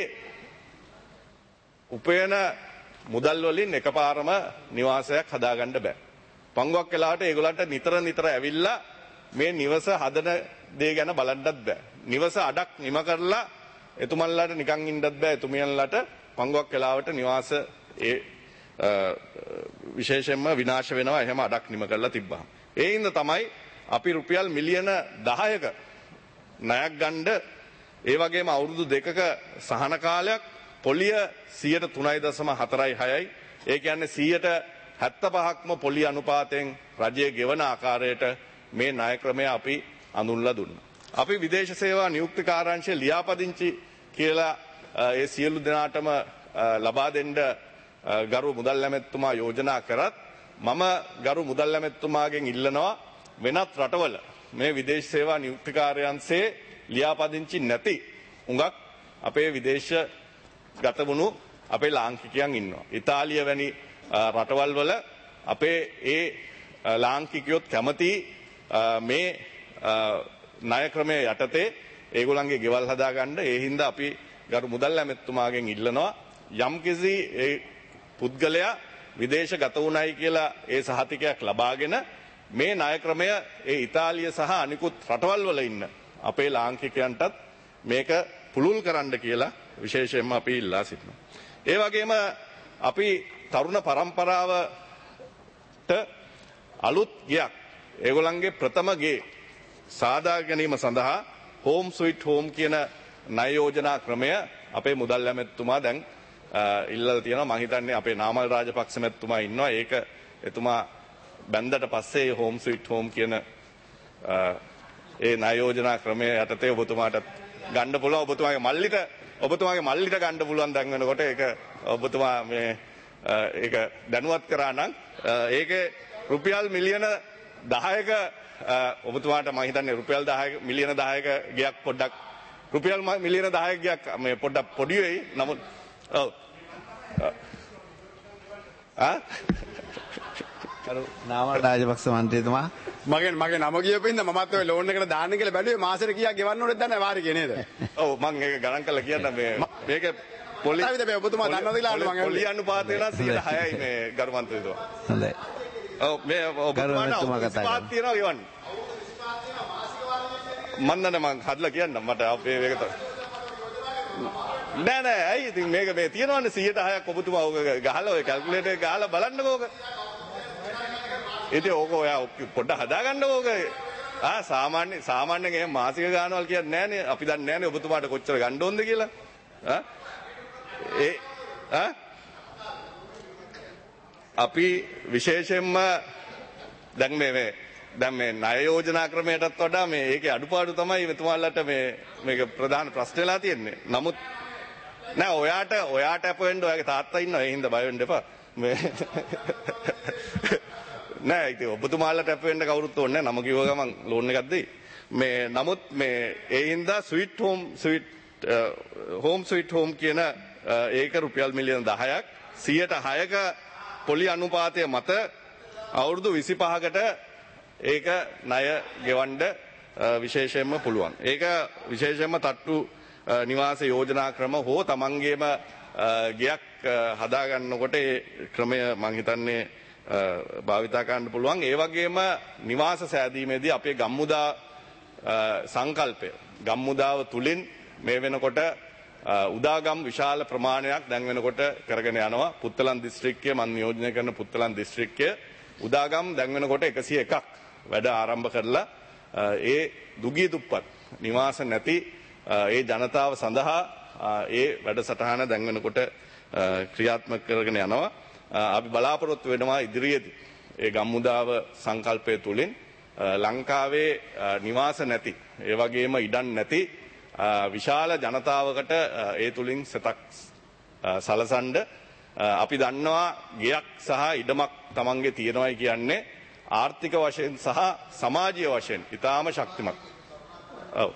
Speaker 3: උපයන මුදල් වලින් එකපාරම නිවාසයක් හදාගන්න බෑ. පංගුවක් වෙලාවට ඒගොල්ලන්ට නිතර නිතර ඇවිල්ලා මේ නිවස හදන දේ ගැන බලන්නත් බෑ. නිවස අඩක් නිම කරලා එතුමන්ලාට නිකන් ඉන්නත් බෑ. එතුමියන්ලාට පංගුවක් වෙලාවට නිවාස ඒ විශේෂයෙන්ම විනාශ වෙනවා එහෙම අඩක් නිම කරලා තිබ්බහම. ඒ හින්දා තමයි අපි රුපියල් මිලියන දහයක ණයක් ගන්න ඒ වගේම අවුරුදු දෙකක සහන කාලයක් පොලිය සියයට තුනයි දශම හතරයි හයයි ඒ කියන්නේ සියයට හැත්තෑපහක්ම පොලිය අනුපාතයෙන් රජයේ ගෙවන ආකාරයට මේ ණය ක්‍රමය අපි අඳුන්ලා දුන්නා. අපි විදේශ සේවා නියුක්ති කාර්යාංශයේ ලියාපදිංචි කියලා ඒ සියලු දෙනාටම ලබා දෙන්න ගරු මුදල් ඇමතුමා යෝජනා කරත් මම ගරු මුදල් ඇමතුමාගෙන් ඉල්ලනවා වෙනත් රටවල මේ විදේශ සේවා නියුක්ති කාර්යාංශයේ ලියාපදිංචි නැති උඟක් අපේ විදේශ ගත වුණු අපේ ලාංකිකයන් ඉන්නවා. ඉතාලිය වැනි රටවල් වල අපේ ඒ ලාංකිකයොත් කැමති මේ ණය ක්‍රමයේ යටතේ ඒගොල්ලන්ගේ ගෙවල් හදාගන්න. ඒ හින්දා අපි ගරු මුදල් ඇමතුමාගෙන් ඉල්ලනවා යම්කිසි ඒ පුද්ගලයා විදේශ ගත වුණයි කියලා ඒ සහතිකයක් ලබාගෙන මේ ණය ක්‍රමය ඒ ඉතාලිය සහ අනිකුත් රටවල් වල ඉන්න අපේ ලාංකිකයන්ටත් මේක පුළුල් කරන්න කියලා විශේෂයෙන්ම අපි ඉල්ලා සිටිනවා. ඒ වගේම අපි තරුණ පරම්පරාවට අලුත් ගයක් ඒගොල්ලන්ගේ ප්‍රථම ගේ සාදා ගැනීම සඳහා හෝම් ස්වීට් හෝම් කියන ණය යෝජනා ක්‍රමය අපේ මුදල් ඇමතුමා දැන් ඉල්ලලා තියෙනවා. මම හිතන්නේ අපේ නාමල් රාජපක්ෂ මැතිතුමා ඉන්නවා. ඒක එතුමා බැන්දට පස්සේ හෝම් ස්වීට් හෝම් කියන ඒ ණය යෝජනා ක්‍රමය යටතේ ඔබතුමාට ගන්න පුළුවන්. ඔබතුමාගේ මල්ලිට ඔබතුමාගේ මල්ලිට ගන්න පුළුවන් දැන් වෙනකොට ඒක ඔබතුමා මේ ඒක දැනුවත් කරා නම් ඒකේ රුපියල් මිලියන දහයක ඔබතුමාට මම හිතන්නේ රුපියල් දහයක මිලියන දහයක ගයක් පොඩ්ඩක් රුපියල් මිලියන දහයක ගයක් මේ පොඩ්ඩක් පොඩි වෙයි. නමුත් ඔව් ආ
Speaker 1: කරු නාමල් රාජපක්ෂ මන්ත්‍රීතුමා
Speaker 4: මගේ මගේ නම කියපින්ද මමත් ඔය ලෝන් එකට දාන්න කියලා බැලුවේ මාසෙට කීයක් ගෙවන්න ඕනද දන්නේ වාරිකේ නේද?
Speaker 3: ඔව් මම ඒක ගණන් කරලා කියන්න මේ මේක පොලි
Speaker 4: තාවිද මේ ඔබතුමා දන්නවද කියලා අහන්න මම
Speaker 3: පොලි අනුපාතය වෙනවා සියයට හයයි මේ ගරු මන්ත්‍රීතුමා.
Speaker 1: හොඳයි.
Speaker 3: ඔව් මේ ඔබතුමාට විසිපහක් තියෙනවා ගෙවන්න. මන් දන්නේ මං හදලා කියන්න මට අපේ මේක තමයි. නෑ නෑ ඇයි ඉතින් මේක මේ තියෙනවනේ සියයට හයක් ඔබතුමා ඕක ගහලා ඔය කැල්කියුලේටර් එක ගහලා බලන්නකෝ ඕක. ඉතින් ඕක ඔයා පොඩ්ඩක් හදාගන්නකෝ ඕක. ආ සාමාන්‍ය සාමාන්‍යයෙන් එහෙම මාසික ගන්නවල් කියන්නේ නෑනේ. අපි දන්නේ නෑනේ ඔබතුමාට කොච්චර ගන්න ඕනද කියලා. ආ ඒ ආ අපි විශේෂයෙන්ම දැන් මේ මේ දැන් මේ ණය යෝජනා ක්‍රමයටත් වඩා මේ ඒකේ අඩුපාඩු තමයි මෙතුමාලට මේ මේක ප්‍රධාන ප්‍රශ්න වෙලා තියෙන්නේ. නමුත් නෑ ඔයාට ඔයාට අප වෙන්න ඔයාගේ තාත්තා ඉන්නවා. ඒ හින්දා බය වෙන්න එපා. මේ නෑ ඉතින් ඔබතුමාලට අප වෙන්න කවුරුත් ඕනේ නෑ. නම කිව්ව ගමන් ලෝන් එකක් දෙයි. මේ නමුත් මේ ඒ හින්දා sweet home sweet home sweet home කියන ඒක රුපියල් මිලියන දහයක් සියයට හයක පොලි අනුපාතය මත අවුරුදු විසිපහකට ඒක ණය ගෙවන්න විශේෂයෙන්ම පුළුවන්. ඒක විශේෂයෙන්ම තට්ටු නිවාස යෝජනා ක්‍රම හෝ තමන්ගේම ගයක් හදා ගන්නකොට ඒ ක්‍රමය මම හිතන්නේ භාවිතා කරන්න පුළුවන්. ඒ වගේම නිවාස සෑදීමේදී අපේ ගම්මුදා සංකල්පය ගම්මුදාව තුලින් මේ වෙනකොට උදාගම් විශාල ප්‍රමාණයක් දැන් වෙනකොට කරගෙන යනවා. පුත්තලන් දිස්ත්‍රික්කය මම නියෝජනය කරන පුත්තලන් දිස්ත්‍රික්කය උදාගම් දැන් වෙනකොට එකසිය එකක් වැඩ ආරම්භ කරලා ඒ දුගී දුප්පත් නිවාස නැති ඒ ජනතාව සඳහා ඒ වැඩසටහන දැන් වෙනකොට ක්‍රියාත්මක කරගෙන යනවා. අපි බලාපොරොත්තු වෙනවා ඉදිරියේදී ඒ ගම්මුදාව සංකල්පය තුලින් ලංකාවේ නිවාස නැති ඒ වගේම ඉඩම් නැති විශාල ජනතාවකට ඒ තුලින් සතක් සලසන්න අපි දන්නවා ගයක් සහ ඉඩමක් තමන්ගේ තියෙනවයි කියන්නේ ආර්ථික වශයෙන් සහ සමාජීය වශයෙන් ඉතාම ශක්තිමත්. ඔව්.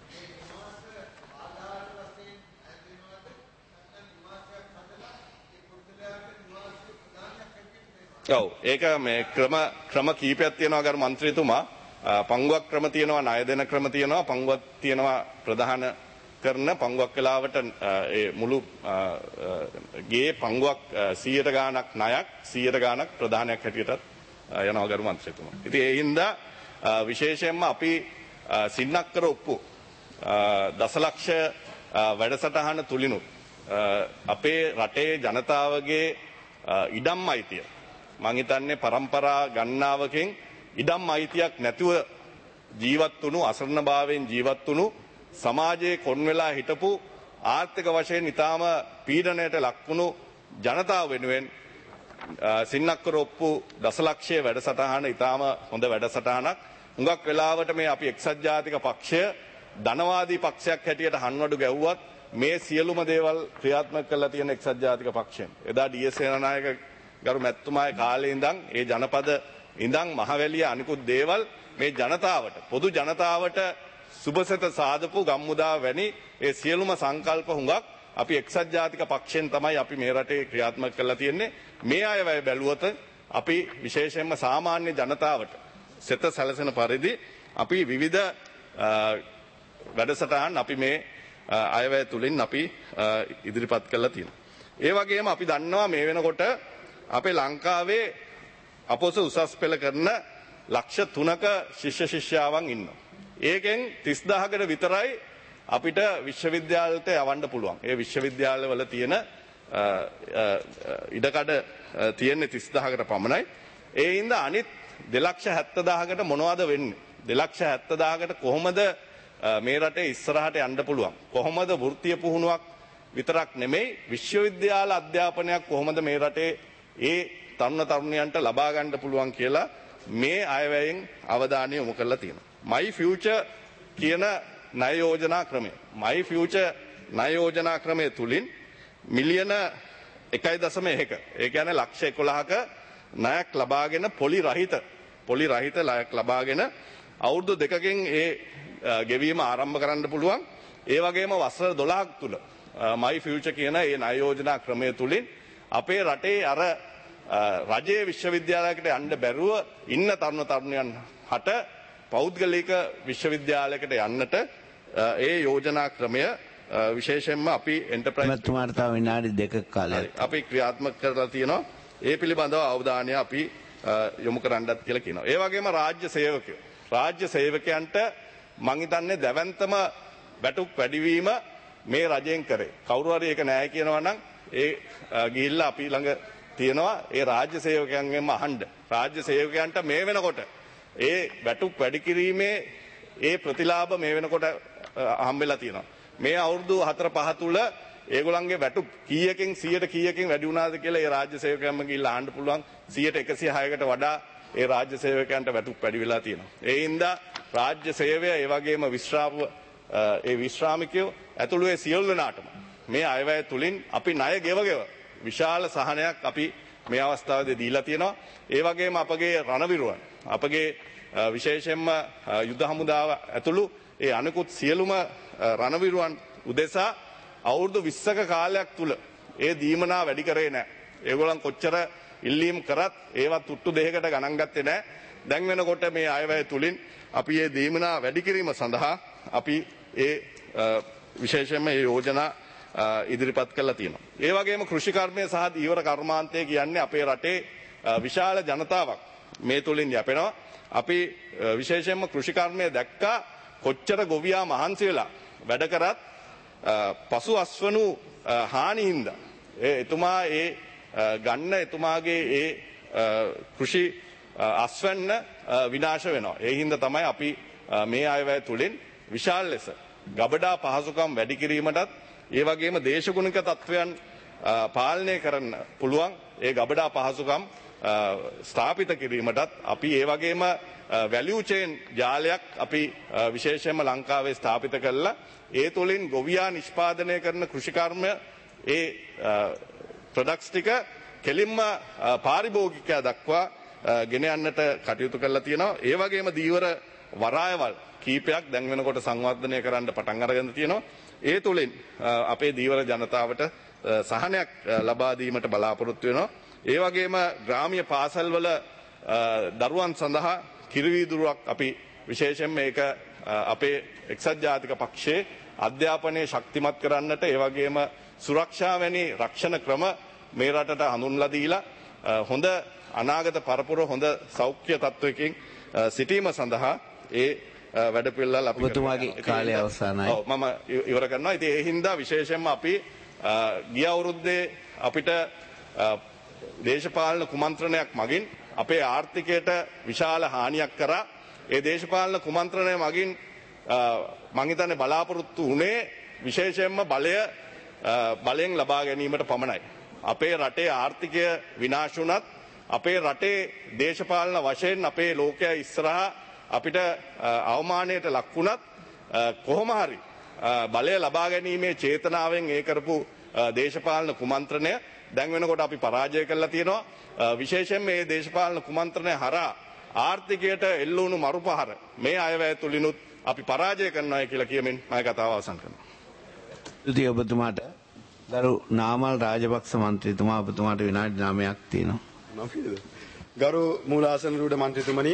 Speaker 3: ඔව් ඒක මේ ක්‍රම ක්‍රම කීපයක් තියෙනවා ගරු මන්ත්‍රීතුමා. පංගුවක් ක්‍රම තියෙනවා, ණය දෙන ක්‍රම තියෙනවා, පංගුවක් තියෙනවා ප්‍රධාන කරන පංගුවක් වෙලාවට ඒ මුළු ගේ පංගුවක් සියයට ගාණක් ණයක් සියයට ගාණක් ප්‍රධානයක් හැටියටත් යනවා ගරු මන්ත්‍රීතුමා. ඉතින් ඒ හින්දා විශේෂයෙන්ම අපි සින්නක්කර ඔප්පු දසලක්ෂ වැඩසටහන තුලිනුත් අපේ රටේ ජනතාවගේ ඉඩම් අයිතිය මම හිතන්නේ પરම්පරා ගණනාවකින් ඉඩම් අයිතියක් නැතුව ජීවත් වුණු අසරණභාවයෙන් ජීවත් වුණු සමාජයේ කොන් වෙලා හිටපු ආර්ථික වශයෙන් ඊටාම පීඩනයට ලක් වුණු ජනතාව වෙනුවෙන් සින්නක්කර ඔප්පු දසලක්ෂයේ වැඩසටහන ඊටාම හොඳ වැඩසටහනක්. හුඟක් වෙලාවට මේ අපි එක්සත් ජාතික පක්ෂය ධනවාදී පක්ෂයක් හැටියට හන්වඩු ගැව්වත් මේ සියලුම දේවල් ක්‍රියාත්මක කරලා තියෙන එක්සත් ජාතික පක්ෂයෙන්. එදා ඩී එස් සේනානායක ගරු මැතිතුමාගේ කාලේ ඉඳන් ඒ ජනපද ඉඳන් මහවැලිය අනිකුත් දේවල් මේ ජනතාවට පොදු ජනතාවට සුබසත සාදපු ගම්මුදා වැනි ඒ සියලුම සංකල්ප හුඟක් අපි එක්සත් ජාතික පක්ෂයෙන් තමයි අපි මේ රටේ ක්‍රියාත්මක කරලා තියෙන්නේ. මේ අයවැය බැලුවොත් අපි විශේෂයෙන්ම සාමාන්‍ය ජනතාවට සෙත සැලසෙන පරිදි අපි විවිධ වැඩසටහන් අපි මේ අයවැය තුලින් අපි ඉදිරිපත් කරලා තියෙනවා. ඒ වගේම අපි දන්නවා මේ වෙනකොට අපේ ලංකාවේ අපොස උසස් පෙළ කරන ලක්ෂ තුනක ශිෂ්‍ය ශිෂ්‍යාවන් ඉන්නවා. ඒකෙන් තිස් දහසකට විතරයි අපිට විශ්වවිද්‍යාලයට යවන්න පුළුවන්. ඒ විශ්වවිද්‍යාලවල තියෙන ඉඩකඩ තියෙන්නේ තිස් දහසකට පමණයි. ඒ හින්දා අනිත් දෙලක්ෂ හැත්තෑ දහසකට මොනවද වෙන්නේ? දෙලක්ෂ හැත්තෑ දහසකට කොහොමද මේ රටේ ඉස්සරහට යන්න පුළුවන්? කොහොමද වෘත්තීය පුහුණුවක් විතරක් නෙමෙයි විශ්වවිද්‍යාල අධ්‍යාපනයක් කොහොමද මේ රටේ ඒ තරුණ තරුණියන්ට ලබා ගන්න පුළුවන් කියලා මේ අයවැයෙන් අවධානය යොමු කරලා තියෙනවා. My Future කියන ණය යෝජනා ක්‍රමය. My Future ණය යෝජනා ක්‍රමය තුලින් මිලියන එකයි දශම එක. ඒ කියන්නේ ලක්ෂ එකොළහක ණයක් ලබාගෙන පොලි රහිත පොලි රහිත ණයක් ලබාගෙන අවුරුදු දෙකකින් ඒ ගෙවීම ආරම්භ කරන්න පුළුවන්. ඒ වගේම වසර දොළහක් තුල My Future කියන ඒ ණය යෝජනා ක්‍රමය තුලින් අපේ රටේ අර රජයේ විශ්වවිද්‍යාලයකට යන්න බැරුව ඉන්න තරුණ තරුණියන් හට පෞද්ගලික විශ්වවිද්‍යාලයකට යන්නට ඒ යෝජනා ක්‍රමය විශේෂයෙන්ම අපි එන්ටර්ප්‍රයිස්
Speaker 1: මැතිතුමාට තව විනාඩි දෙකක කාලයක්
Speaker 3: අපි ක්‍රියාත්මක කරලා තියෙනවා. ඒ පිළිබඳව අවධානය අපි යොමු කරන්නත් කියලා කියනවා. ඒ වගේම රාජ්‍ය සේවකයෝ රාජ්‍ය සේවකයන්ට මං හිතන්නේ දැවැන්තම වැටුප් වැඩිවීම මේ රජයෙන් කරේ. කවුරු හරි ඒක නෑ කියනවා නම් ඒ ගිහිල්ලා අපි ළඟ තියෙනවා ඒ රාජ්‍ය සේවකයන්ගෙන්ම අහන්න. රාජ්‍ය සේවකයන්ට මේ වෙනකොට ඒ වැටුප් වැඩි කිරීමේ ඒ ප්‍රතිලාභ මේ වෙනකොට හම්බෙලා තියෙනවා. මේ අවුරුදු හතර පහ තුල ඒගොල්ලන්ගේ වැටුප් කීයකින් සියයට කීයකින් වැඩි වුණාද කියලා ඒ රාජ්‍ය සේවකයන්ම ගිහිල්ලා අහන්න පුළුවන්. සියයට එකසිය හයකට වඩා ඒ රාජ්‍ය සේවකයන්ට වැටුප් වැඩි වෙලා තියෙනවා. ඒ හින්දා රාජ්‍ය සේවය ඒ වගේම විශ්‍රාම ඒ විශ්‍රාමිකයෝ ඇතුළු ඒ සියලු දෙනාටම මේ අයවැය තුලින් අපි ණය ගෙව ගෙව විශාල සහනයක් අපි මේ අවස්ථාවේදී දීලා තියෙනවා. ඒ වගේම අපගේ රණවිරුවන් අපගේ විශේෂයෙන්ම යුද හමුදාව ඇතුළු ඒ අනිකුත් සියලුම රණවිරුවන් උදෙසා අවුරුදු විස්සක කාලයක් තුල ඒ දීමනා වැඩි කරේ නැහැ. ඒගොල්ලන් කොච්චර ඉල්ලීම් කරත් ඒවත් තුට්ටු දෙකකට ගණන් ගත්තේ නැහැ. දැන් වෙනකොට මේ අයවැය තුලින් අපි මේ දීමනා වැඩි කිරීම සඳහා අපි ඒ විශේෂයෙන්ම මේ යෝජනා ඉදිරිපත් කළා තියෙනවා. ඒ වගේම කෘෂිකර්මය සහ දීවර කර්මාන්තය කියන්නේ අපේ රටේ විශාල ජනතාවක් මේ තුලින් යැපෙනවා. අපි විශේෂයෙන්ම කෘෂිකර්මය දැක්කා කොච්චර ගොවියා මහන්සි වෙලා වැඩ කරත් පසු අස්වනු හානිහින්ද ඒ එතුමා ඒ ගන්න එතුමාගේ ඒ කෘෂි අස්වැන්න විනාශ වෙනවා. ඒ හින්දා තමයි අපි මේ අයවැය තුලින් විශාල ලෙස ගබඩා පහසුකම් වැඩි කිරීමටත් ඒ වගේම දේශගුණික තත්වයන් පාලනය කරන්න පුළුවන් ඒ ගබඩා පහසුකම් ස්ථාපිත කිරීමටත් අපි ඒ වගේම වැලියු චේන් ජාලයක් අපි විශේෂයෙන්ම ලංකාවේ ස්ථාපිත කළා. ඒ තුලින් ගොවියා නිෂ්පාදනය කරන කෘෂිකර්ම ඒ ප්‍රොඩක්ට්ස් ටික කෙලින්ම පාරිභෝගිකයා දක්වා ගෙන යන්නට කටයුතු කරලා තියෙනවා. ඒ වගේම දීවර වරායවල් කීපයක් දැන් වෙනකොට සංවර්ධනය කරන්න පටන් අරගෙන තියෙනවා. ඒ තුලින් අපේ දීවර ජනතාවට සහනයක් ලබා දීමට බලාපොරොත්තු වෙනවා. ඒ වගේම ග්‍රාමීය පාසල්වල දරුවන් සඳහා කිරිවීදුරුවක් අපි විශේෂයෙන් මේක අපේ එක්සත් ජාතික පක්ෂයේ අධ්‍යාපනයේ ශක්තිමත් කරන්නට ඒ වගේම සුරක්ෂා වැනි රක්ෂණ ක්‍රම මේ රටට හඳුන්ලා දීලා හොඳ අනාගත පරපුර හොඳ සෞඛ්‍ය තත්වයකින් සිටීම සඳහා ඒ වැඩ පිළිවෙල අපි
Speaker 1: ඔබතුමාගේ කාලය අවසానයි.
Speaker 3: ඔව් මම ඉවර කරනවා. ඉතින් ඒ හින්දා විශේෂයෙන්ම අපි ගිය අවුරුද්දේ අපිට දේශපාලන කුමන්ත්‍රණයක් මගින් අපේ ආර්ථිකයට විශාල හානියක් කරා. ඒ දේශපාලන කුමන්ත්‍රණය මගින් මම හිතන්නේ බලාපොරොත්තු වුණේ විශේෂයෙන්ම බලය බලෙන් ලබා ගැනීමට පමණයි. අපේ රටේ ආර්ථිකය විනාශ වුණත් අපේ රටේ දේශපාලන වශයෙන් අපේ ලෝකයා ඉස්සරහා අපිට අවමානයට ලක් වුණත් කොහොම හරි බලය ලබා ගැනීමේ චේතනාවෙන් ඒ කරපු දේශපාලන කුමන්ත්‍රණය දැන් වෙනකොට අපි පරාජය කරලා තියෙනවා. විශේෂයෙන් මේ දේශපාලන කුමන්ත්‍රණය හරහා ආර්ථිකයට එල්ල වුණු මරුපහර මේ අයවැය තුලිනුත් අපි පරාජය කරනවා කියලා කියමින් මම කතාව අවසන් කරනවා.
Speaker 1: ස්තුතියි ඔබතුමාට. ගරු නාමල් රාජපක්ෂ මන්ත්‍රීතුමා ඔබතුමාට විනාඩි නවයක් තියෙනවා.
Speaker 4: ගරු මූලාසන රූඪ මන්ත්‍රීතුමනි,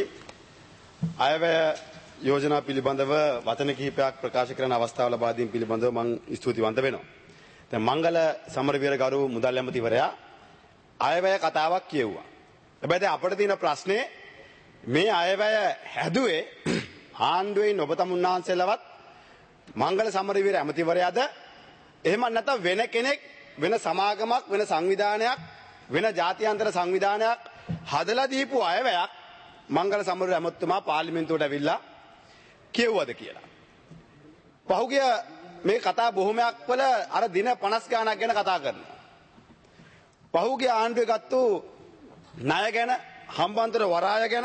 Speaker 4: අයවැය යෝජනා පිළිබඳව වචන කිහිපයක් ප්‍රකාශ කරන අවස්ථාව ලබා දීම පිළිබඳව මම ස්තුතිවන්ත වෙනවා. දැන් මංගල සමරවීර ගරු මුදල් ඇමතිවරයා අයවැය කතාවක් කියුවා. හැබැයි දැන් අපිට තියෙන ප්‍රශ්නේ මේ අයවැය හැදුවේ ආණ්ඩුවේ ඔබ තමුන්නාන්සේලවත් මංගල සමරවීර ඇමතිවරයාද එහෙම නැත්නම් වෙන කෙනෙක් වෙන සමාගමක් වෙන සංවිධානයක් වෙන ජාත්‍යන්තර සංවිධානයක් හදලා දීපු අයවැයක් මංගල සමරවීර ඇමතුමා පාර්ලිමේන්තුවට ඇවිල්ලා කියවුවද කියලා. පහුගිය මේ කතා බොහොමයක් වල අර දින පනස් ගාණක් ගැන කතා කරනවා. පහුගිය ආණ්ඩුවේ ගත්තු ණය ගැන, හම්බන්තොට වරාය ගැන,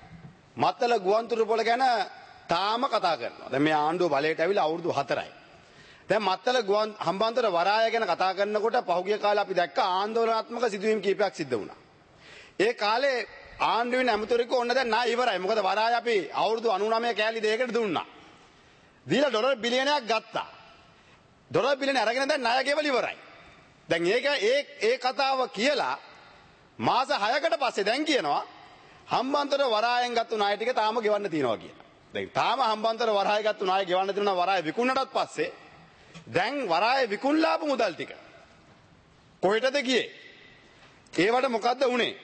Speaker 4: මත්තල ගුවන්තොටුපොළ පොළ ගැන තාම කතා කරනවා. දැන් මේ ආණ්ඩුව බලයට ඇවිල්ලා අවුරුදු හතරයි. දැන් මත්තල ගුවන් හම්බන්තොට වරාය ගැන කතා කරනකොට පහුගිය කාලේ අපි දැක්ක ආందోලනාත්මක සිදුවීම් කීපයක් සිද්ධ වුණා. ඒ කාලේ ආණ්ඩුවේ ඇමතුරෙකු ඔන්න දැන් නා ඉවරයි. මොකද වරාය අපි අවුරුදු අනූනවය කෑලි දෙකකට දුන්නා. දීලා ඩොලර් බිලියනයක් ගත්තා. ඩොලර් බිලියන අරගෙන දැන් ණය ගෙවල ඉවරයි. දැන් ඒක ඒ ඒ කතාව කියලා මාස හයකට පස්සේ දැන් කියනවා හම්බන්තොට වරායෙන් ගත්තු ණය ටික තාම ගෙවන්න තියෙනවා කියලා. දැන් තාම හම්බන්තොට වරාය ගත්තු ණය ගෙවන්න තියෙනවා. වරාය විකුණනටත් පස්සේ දැන් වරායේ විකුණලාපු මුදල් ටික කොහෙටද ගියේ? ඒවට මොකද්ද වුනේ?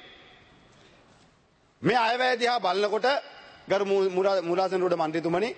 Speaker 4: මේ අයවැය දිහා බලනකොට ගරු මූලාසන රෝඩ මන්ත්‍රීතුමනි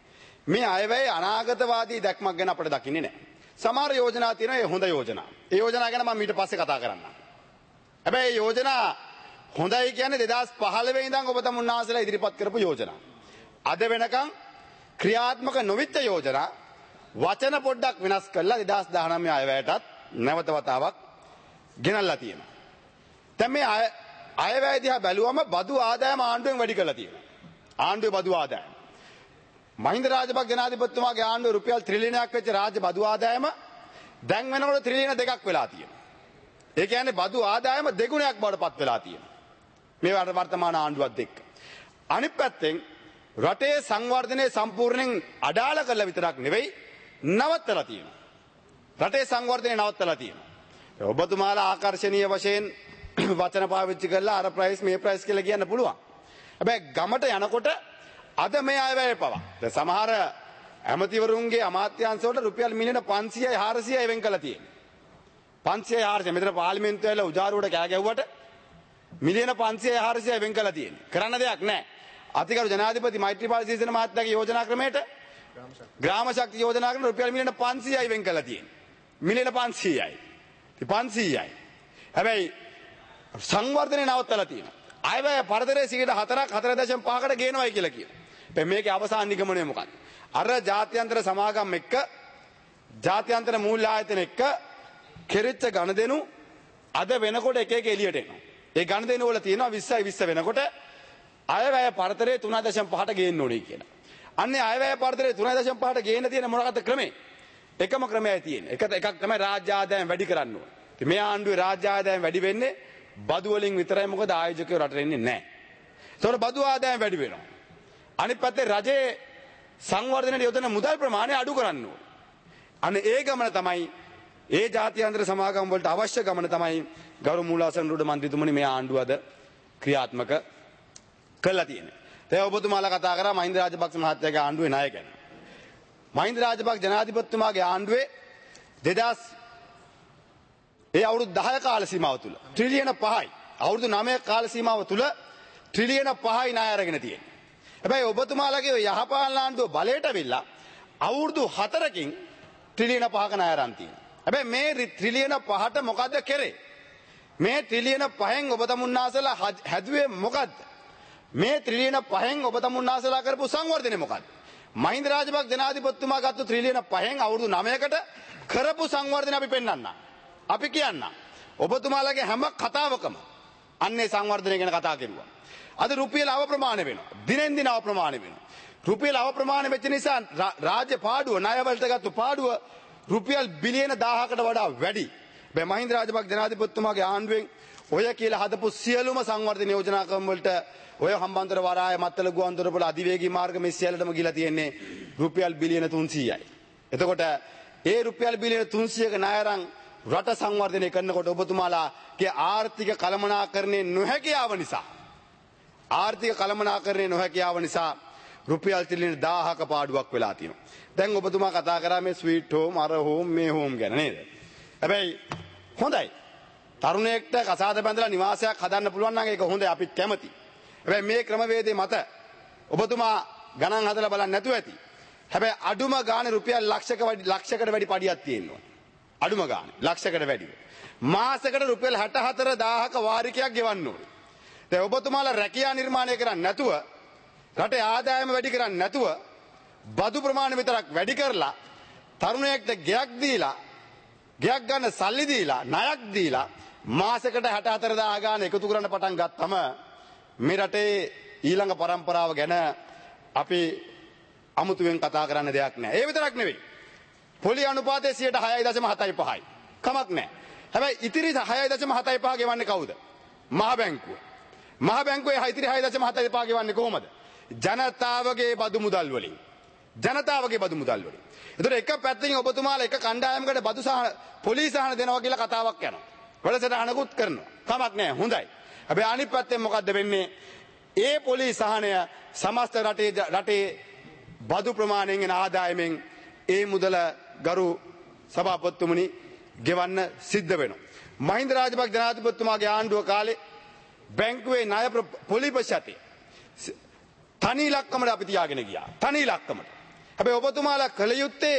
Speaker 4: මේ අයවැය අනාගතවාදී දැක්මක් ගැන අපිට දකින්නේ නැහැ. සමහර යෝජනා තියෙනවා ඒ හොඳ යෝජනා. ඒ යෝජනා ගැන මම ඊට පස්සේ කතා කරන්නම්. හැබැයි මේ යෝජනා හොඳයි කියන්නේ දෙදාස් පහළොව ඉඳන් ඔබ තමුන්නාසලා ඉදිරිපත් කරපු යෝජනා. අද වෙනකන් ක්‍රියාත්මක නොවිච්ච යෝජනා වචන පොඩ්ඩක් වෙනස් කරලා දෙදාස් දහනවය අයවැයටත් නැවත වතාවක් ගෙනල්ලා තියෙනවා. දැන් මේ අයවැය දිහා බැලුවම බදු ආදායම ආණ්ඩුවෙන් වැඩි කරලා තියෙනවා. ආණ්ඩුවේ බදු ආදායම. මහින්ද රාජපක්ෂ ජනාධිපතිතුමාගේ ආණ්ඩුවේ රුපියල් ත්‍රිලියනයක් වෙච්ච රාජ්‍ය බදු ආදායම දැන් වෙනකොට ත්‍රිලියන දෙකක් වෙලා තියෙනවා. ඒ කියන්නේ බදු ආදායම දෙගුණයක් බවට පත් වෙලා තියෙනවා. මේ වර්තමාන ආණ්ඩුවත් එක්ක. අනිත් පැත්තෙන් රටේ සංවර්ධනය සම්පූර්ණයෙන් අඩාල කරලා විතරක් නෙවෙයි නවත්තලා තියෙනවා. රටේ සංවර්ධනය නවත්තලා තියෙනවා. ඔබතුමාලා ආකර්ශනීය වශයෙන් වචන පාවිච්චි කරලා අර ප්‍රයිස් මේ ප්‍රයිස් කියලා කියන්න පුළුවන්. හැබැයි ගමට යනකොට අද මේ අයවැය පවා දැන් සමහර ඇමතිවරුන්ගේ අමාත්‍යාංශවලට රුපියල් මිලියන පන්සියයි හාරසියයි වෙන් කරලා තියෙනවා. පන්සියයි හාරසියයි මෙතන පාර්ලිමේන්තුවේ ඇවිල්ලා උජාරුවට කෑ ගැව්වට මිලියන පන්සියයි හාරසියයි වෙන් කරලා තියෙනවා. කරන්න දෙයක් නැහැ. අතිගරු ජනාධිපති මෛත්‍රීපාල සිරිසේන මහත්තයාගේ යෝජනා ක්‍රමයට ග්‍රාම ශක්ති යෝජනා කරන රුපියල් මිලියන පන්සියයි වෙන් කරලා තියෙනවා. මිලියන පන්සියයි. ඉතින් පන්සියයි. හැබැයි සංවර්ධනය නවත්තලා තියෙනවා. අයවැය පරතරයේ සියයට හතරක් හතර දශම පහකට ගේනවායි කියලා කියනවා. දැන් මේකේ අවසාන නිගමනය මොකක්ද? අර ජාත්‍යන්තර සමාගම් එක්ක ජාත්‍යන්තර මූල්‍ය ආයතන එක්ක කෙරිච්ච ගණදෙනු අද වෙනකොට එක එක එළියට එනවා. ඒ ගණදෙනු වල තියෙනවා විස්සයි විස්ස වෙනකොට අයවැය පරතරයේ තුන දශම පහට ගේන්න ඕනේ කියලා. අන්නේ අයවැය පරතරයේ තුන දශම පහට ගේන්න තියෙන මොනවාද ක්‍රමේ? එකම ක්‍රමයයි තියෙන්නේ. එක එකක් තමයි රාජ්‍ය ආදායම් වැඩි කරන්න ඕනේ. ඉතින් මේ ආණ්ඩුවේ රාජ්‍ය ආදායම් වැඩි වෙන්නේ බදු වලින් විතරයි. මොකද ආයෝජකයෝ රටට එන්නේ නැහැ. ඒතකොට බදු ආදායම් වැඩි වෙනවා. අනිත් පැත්තේ රජයේ සංවර්ධනයට යොදන මුදල් ප්‍රමාණය අඩු කරන්න ඕනේ. අනේ ඒ ගමන තමයි ඒ ජාත්‍යන්තර සමාගම් වලට අවශ්‍ය ගමන තමයි ගෞරව මූලාසන රෝඩ මන්ත්‍රීතුමනි මේ ආණ්ඩුව අද ක්‍රියාත්මක කළා තියෙන්නේ. දැන් ඔබතුමාලා කතා කරා මහින්ද රාජපක්ෂ මහත්තයාගේ ආණ්ඩුවේ ණය ගැන. මහින්ද රාජපක්ෂ ජනාධිපතිතුමාගේ ආණ්ඩුවේ දෙදාස් ඒ අවුරුදු දහය කාල සීමාව තුල ට්‍රිලියන පහයි අවුරුදු නවය කාල සීමාව තුල ට්‍රිලියන පහයි ණය අරගෙන තියෙනවා. හැබැයි ඔබතුමාලගේ යහපාලන ආණ්ඩුව බලයට අවිල්ලා අවුරුදු හතරකින් ට්‍රිලියන පහක ණය අරන් තියෙනවා. හැබැයි මේ ට්‍රිලියන පහට මොකද්ද කරේ? මේ ට්‍රිලියන පහෙන් ඔබ තමුන්නාසලා හැදුවේ මොකද්ද? මේ ට්‍රිලියන පහෙන් ඔබ තමුන්නාසලා කරපු සංවර්ධනය මොකද්ද? මහින්ද රාජපක්ෂ ජනාධිපතිතුමා ගත්ත ට්‍රිලියන පහෙන් අවුරුදු නවයකට කරපු සංවර්ධනය අපි පෙන්වන්නම්. අපි කියන්න ඔබතුමාලගේ හැම කතාවකම අන්නේ සංවර්ධනය ගැන කතා කරුවා. අද රුපියල් අවප්‍රමාණ වෙනවා. දිනෙන් දින අවප්‍රමාණ වෙනවා. රුපියල් අවප්‍රමාණ වෙච්ච නිසා රාජ්‍ය පාඩුව ණය වලට ගත්ත පාඩුව රුපියල් බිලියන දහයකට වඩා වැඩි. මේ මහින්ද රාජපක්ෂ ජනාධිපතිතුමාගේ ආණ්ඩුවෙන් ඔය කියලා හදපු සියලුම සංවර්ධන යෝජනා ක්‍රම වලට ඔය හම්බන්තොට වරාය මත්තල ගුවන්තොටුපළ අධිවේගී මාර්ග මේ සියල්ලටම ගිලා තියෙන්නේ රුපියල් බිලියන තුන්සීයයි. එතකොට ඒ රුපියල් බිලියන තුන්සීයක ණය අරන් රට සංවර්ධනය කරනකොට ඔබතුමාලාගේ ආර්ථික කළමනාකරණයේ නොහැකියාව නිසා ආර්ථික කළමනාකරණයේ නොහැකියාව නිසා රුපියල් ත්‍රිලියන දහයක පාඩුවක් වෙලා තියෙනවා. දැන් ඔබතුමා කතා කරා මේ ස්වීට් හෝම් අර හෝම් මේ හෝම් ගැන නේද? හැබැයි හොඳයි. තරුණයෙක්ට කසාද බැඳලා නිවාසයක් හදන්න පුළුවන් නම් ඒක හොඳයි, අපිත් කැමති. හැබැයි මේ ක්‍රමවේදයේ මත ඔබතුමා ගණන් හදලා බලන්න නැතුව ඇති. හැබැයි අඩුම ගානේ රුපියල් ලක්ෂයක වැඩි ලක්ෂයකට වැඩි පඩියක් තියෙනවා. අඩුම ගානේ ලක්ෂයකට වැඩි. මාසෙකට රුපියල් හැට හතර දහයක වාරිකයක් ගෙවන්න ඕනේ. දැන් ඔබතුමාලා රැකියා නිර්මාණය කරන්නේ නැතුව රටේ ආදායම වැඩි කරන්නේ නැතුව බදු ප්‍රමාණය විතරක් වැඩි කරලා තරුණයෙක්ට ගෙයක් දීලා ගෙයක් ගන්න සල්ලි දීලා ණයක් දීලා මාසෙකට හැට හතර දහය ගාන එකතු කරන්න පටන් ගත්තම මේ රටේ ඊළඟ પરම්පරාව ගැන අපි අමුතුවෙන් කතා කරන්න දෙයක් නැහැ. ඒ විතරක් නෙවෙයි. පොලි අනුපාතය සියයට හයයි දශම හතයි පහයි. කමක් නැහැ. හැබැයි ඉතිරි හයයි දශම හතයි පහ ගෙවන්නේ කවුද? මහ බැංකුව. මහ බැංකුවේ ඉතිරි හයයි දශම හතයි පහ ගෙවන්නේ කොහොමද? ජනතාවගේ බදු මුදල් වලින්. ජනතාවගේ බදු මුදල් වලින්. ඒතර එක පැත්තකින් ඔබතුමාලා එක කණ්ඩායමකට බදු සහ පොලිස් සහන දෙනවා කියලා කතාවක් යනවා. වැඩසටහනකුත් කරනවා. කමක් නැහැ. හොඳයි. හැබැයි අනිත් පැත්තෙන් මොකද්ද වෙන්නේ? ඒ පොලිස් සහනය සමස්ත රටේ රටේ බදු ප්‍රමාණයෙන් එන ආදායමෙන් ඒ මුදල ගරු සභාපතිතුමනි ගෙවන්න සිද්ධ වෙනවා. මහින්ද රාජපක්ෂ ජනාධිපතිතුමාගේ ආණ්ඩුව කාලේ බැංකුවේ ණය පොලි ප්‍රතිශතය තනි ඉලක්කමට අපි තියාගෙන ගියා. තනි ඉලක්කමට. හැබැයි ඔබතුමාලා කළ යුත්තේ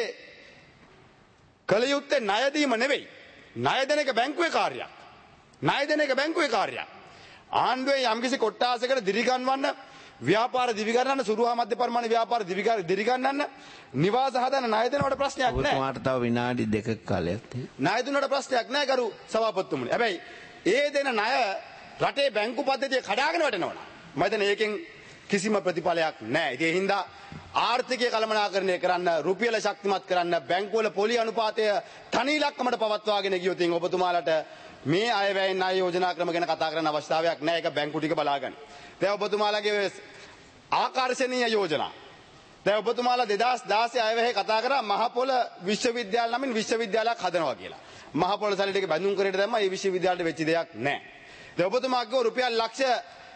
Speaker 4: කළ යුත්තේ ණය දීම නෙවෙයි. ණය දෙන එක බැංකුවේ කාර්යයක්. ණය දෙන එක බැංකුවේ කාර්යයක්. ආණ්ඩුවේ යම්කිසි කොට්ටාසයකට දිරිගන්වන්න, ව්‍යාපාර දිවිගන්නන්න, සුළු හා මධ්‍ය පරිමාණ ව්‍යාපාර දිරිගන්නන්න, නිවාස හදන්න ණය දෙනවට ප්‍රශ්නයක් නැහැ.
Speaker 1: ඔබතුමාට තව විනාඩි දෙකක කාලයක් තියෙනවා.
Speaker 4: ණය දුන්නට ප්‍රශ්නයක් නැහැ ගරු සභාපතිතුමනි. හැබැයි ඒ දෙන ණය රටේ බැංකු පද්ධතිය කඩාගෙන වැටෙනවා. මම හිතන්නේ ඒකෙන් කිසිම ප්‍රතිඵලයක් නැහැ. ඒ හින්දා ආර්ථිකය කළමනාකරණය කරන්න, රුපියල ශක්තිමත් කරන්න, බැංකුවල පොලි අනුපාතය තනි ඉලක්කමට පවත්වාගෙන ගියොත් ඔබතුමාලට මේ අයවැය ණය යෝජනා ක්‍රම ගැන කතා කරන්න අවශ්‍යතාවයක් නැහැ. ඒක බැංකු ටික බලාගන්න. දැන් ඔබතුමාලගේ ආකර්ෂණීය යෝජනා. දැන් ඔබතුමාලා දෙදාස් දාසය අයවැය කතා කරා මහපොළ විශ්වවිද්‍යාල නමින් විශ්වවිද්‍යාලයක් හදනවා කියලා. මහපොළ සල්ලි ටික බැඳුම් කරේට දැම්මා. මේ විශ්වවිද්‍යාලෙට වෙච්ච දෙයක් නැහැ. දැන් ඔබතුමාගේ රුපියල් ලක්ෂ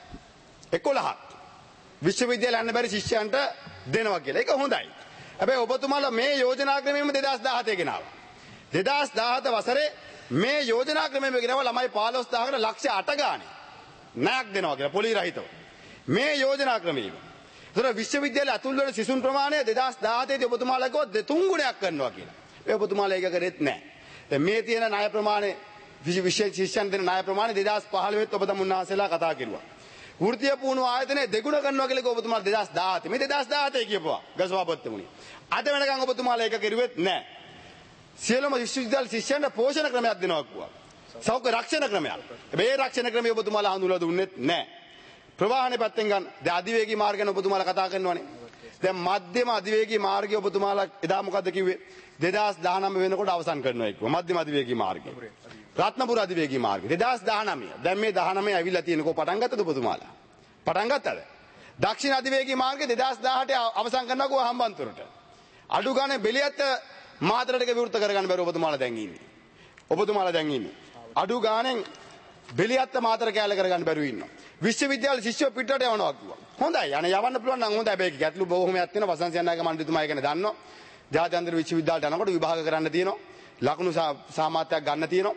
Speaker 4: එකොළහක් විශ්වවිද්‍යාල යන්න බැරි ශිෂ්‍යයන්ට දෙනවා කියලා. ඒක හොඳයි. හැබැයි ඔබතුමාලා මේ යෝජනා ක්‍රමයේම දෙදාස් දාහතේ ගෙනාවා. දෙදාස් දාහත වසරේ මේ යෝජනා ක්‍රමයේම ගෙනාවා ළමයි පහළොස් දහසකට ලක්ෂ අට ගානේ ණයක් දෙනවා කියලා පොලි රහිතව. මේ යෝජනා ක්‍රමයේම. ඒතර විශ්වවිද්‍යාල ඇතුල් වෙන සිසුන් ප්‍රමාණය දෙදාස් දාහතේ දී ඔබතුමාලා කිව්වා තුන් ගුණයක් කරනවා කියලා. ඒ ඔබතුමාලා ඒක කරෙත් නැහැ. දැන් මේ තියෙන ණය ප්‍රමාණය විශේෂ ශිෂ්‍යයන් දෙන ණය ප්‍රමාණය දෙදාස් පහළොව ඔබ තමුන්නාසලා කතා කරුවා. වෘත්තීය පුහුණුව ආයතනයේ දෙගුණ කරනවා කියලා ඔබතුමාලා දෙදාස් දාහතේ මේ දෙදාස් දාහතේ කියපුවා ගසවාපොත්තුමුනි. අද වෙනකන් ඔබතුමාලා ඒක කරුවෙත් නැහැ. සියලුම විශ්වවිද්‍යාල ශිෂ්‍යයන්ට පෝෂණ ක්‍රමයක් දෙනවා කිව්වා. සෞඛ්‍ය රක්ෂණ ක්‍රමයක්. මේ රක්ෂණ ක්‍රමය ඔබතුමාලා හඳුනලා දුන්නෙත් නැහැ. ප්‍රවාහනේ පැත්තෙන් ගන්න. දැන් අධිවේගී මාර්ග ගැන ඔබතුමාලා කතා කරනවානේ. දැන් මධ්‍යම අධිවේගී මාර්ගය ඔබතුමාලා එදා මොකද්ද කිව්වේ? දෙදාස් දහනවය වෙනකොට අවසන් කරනවා කිව්වා. මධ්‍යම අධිවේගී මාර්ගය. රත්නපුර අධිවේගී මාර්ගය දෙදාස් දහනවය. දැන් මේ දහනවය ඇවිල්ලා තියෙනකෝ පටන් ගත්තද ඔබතුමාලා? පටන් ගත්තද? දක්ෂිණ අධිවේගී මාර්ගය දෙදාස් දහඅට අවසන් කරනවා කිව්වා හම්බන්තොටට. අඩු ගානේ බෙලියත් මාතරට විවෘත කරගන්න බැරුව ඔබතුමාලා දැන් ඉන්නේ. ඔබතුමාලා දැන් ඉන්නේ. අඩු ගානෙන් බෙලියත් මාතර කැලේ කරගන්න බැරුව ඉන්නවා. විශ්වවිද්‍යාල ශිෂ්‍යයෝ පිටරට යවනවා කිව්වා. හොඳයි. අනේ යවන්න පුළුවන් නම් හොඳයි. හැබැයි ගැටලු බොහොමයක් තියෙනවා. වසන්ත යනාගේ මණ්ඩලතුමා ගැන දන්නවා. ජාත්‍යන්තර විශ්වවිද්‍යාලයට යනකොට විභාග කරන්න තියෙනවා. ලකුණු සාමාත්‍යයක් ගන්න තියෙනවා.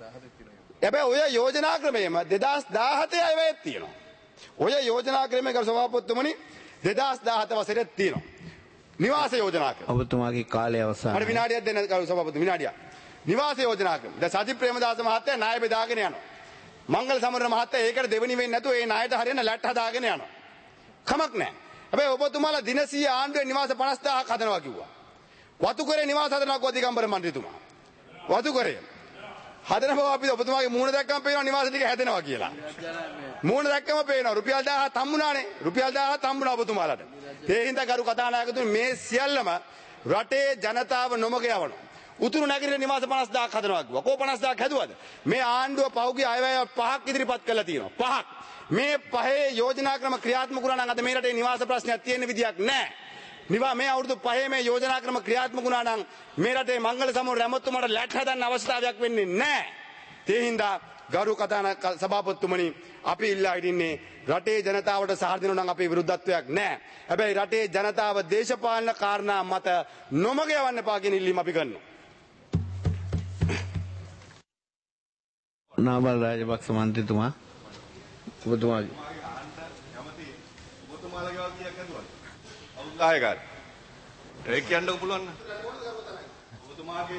Speaker 4: හැබැයි ඔය යෝජනා ක්‍රමයේම දෙදාස් දාහතේ අයවැයක් තියෙනවා. ඔය යෝජනා ක්‍රමයේ කර සභාපතිතුමනි දෙදාස් දාහත වසරේ තියෙනවා. නිවාස යෝජනා ක්‍රම.
Speaker 1: ඔබතුමාගේ කාලය අවසන්.
Speaker 4: මට විනාඩියක් දෙන්න කරු සභාපති විනාඩියක්. නිවාස යෝජනා ක්‍රම. දැන් සජිත් ප්‍රේමදාස මහත්තයා ණය බෙදාගෙන යනවා. මංගල සමරන මහත්තයා ඒකට දෙවෙනි වෙන්නේ නැතුව ඒ ණයට හරියන ලැට් හදාගෙන යනවා. කමක් නැහැ. හැබැයි ඔබතුමාලා දින සීය ආණ්ඩුවේ නිවාස පනස් දහසක් හදනවා කිව්වා. වතුකරේ නිවාස හදනවා කිව්වා දිගම්බර මන්ත්‍රීතුමා. වතුකරේ හදන බව අපි ඔබතුමාගේ මූණ දැක්කම පේනවා නිවාස ටික හැදෙනවා කියලා. මූණ දැක්කම පේනවා රුපියල් දහයක් හම්බුණානේ. රුපියල් දහයක් හම්බුණා ඔබතුමාලාට. ඒ හින්දා ගරු කතානායකතුමනි මේ සියල්ලම රටේ ජනතාව නොමග යවනවා. උතුරු නැගිටින නිවාස පනස් දහයක් හදනවා කිව්වා. කෝ පනස් දහයක් හැදුවද? මේ ආණ්ඩුව පහුගිය අයවැය පහක් ඉදිරිපත් කළා තියෙනවා. පහක්. මේ පහේ යෝජනා ක්‍රම ක්‍රියාත්මක වුණා නම් අද මේ රටේ නිවාස ප්‍රශ්නයක් තියෙන විදියක් නැහැ. නිවා මේ අවුරුදු පහේ මේ යෝජනා ක්‍රම ක්‍රියාත්මක වුණා නම් මේ රටේ මංගල සමර රැමතුමාට ලැට් හදන්න අවස්ථාවක් වෙන්නේ නැහැ. ඒ හින්දා ගරු කතානායක සභාපතිතුමනි අපි ඉල්ලා හිටින්නේ රටේ ජනතාවට සහාය දෙනවා නම් අපේ විරුද්ධත්වයක් නැහැ. හැබැයි රටේ ජනතාව දේශපාලන කාරණා මත නොමග යවන්න එපා කියන ඉල්ලීම අපි කරනවා.
Speaker 1: නාමල් රාජපක්ෂ මන්ත්‍රීතුමා ඔබතුමාගේ
Speaker 3: ඔබතුමාලගේ වල් කීයක් හදුවද? අවුරුදු දහයකට. ඒක කියන්න පුළුවන් නේද? ඔබතුමාගේ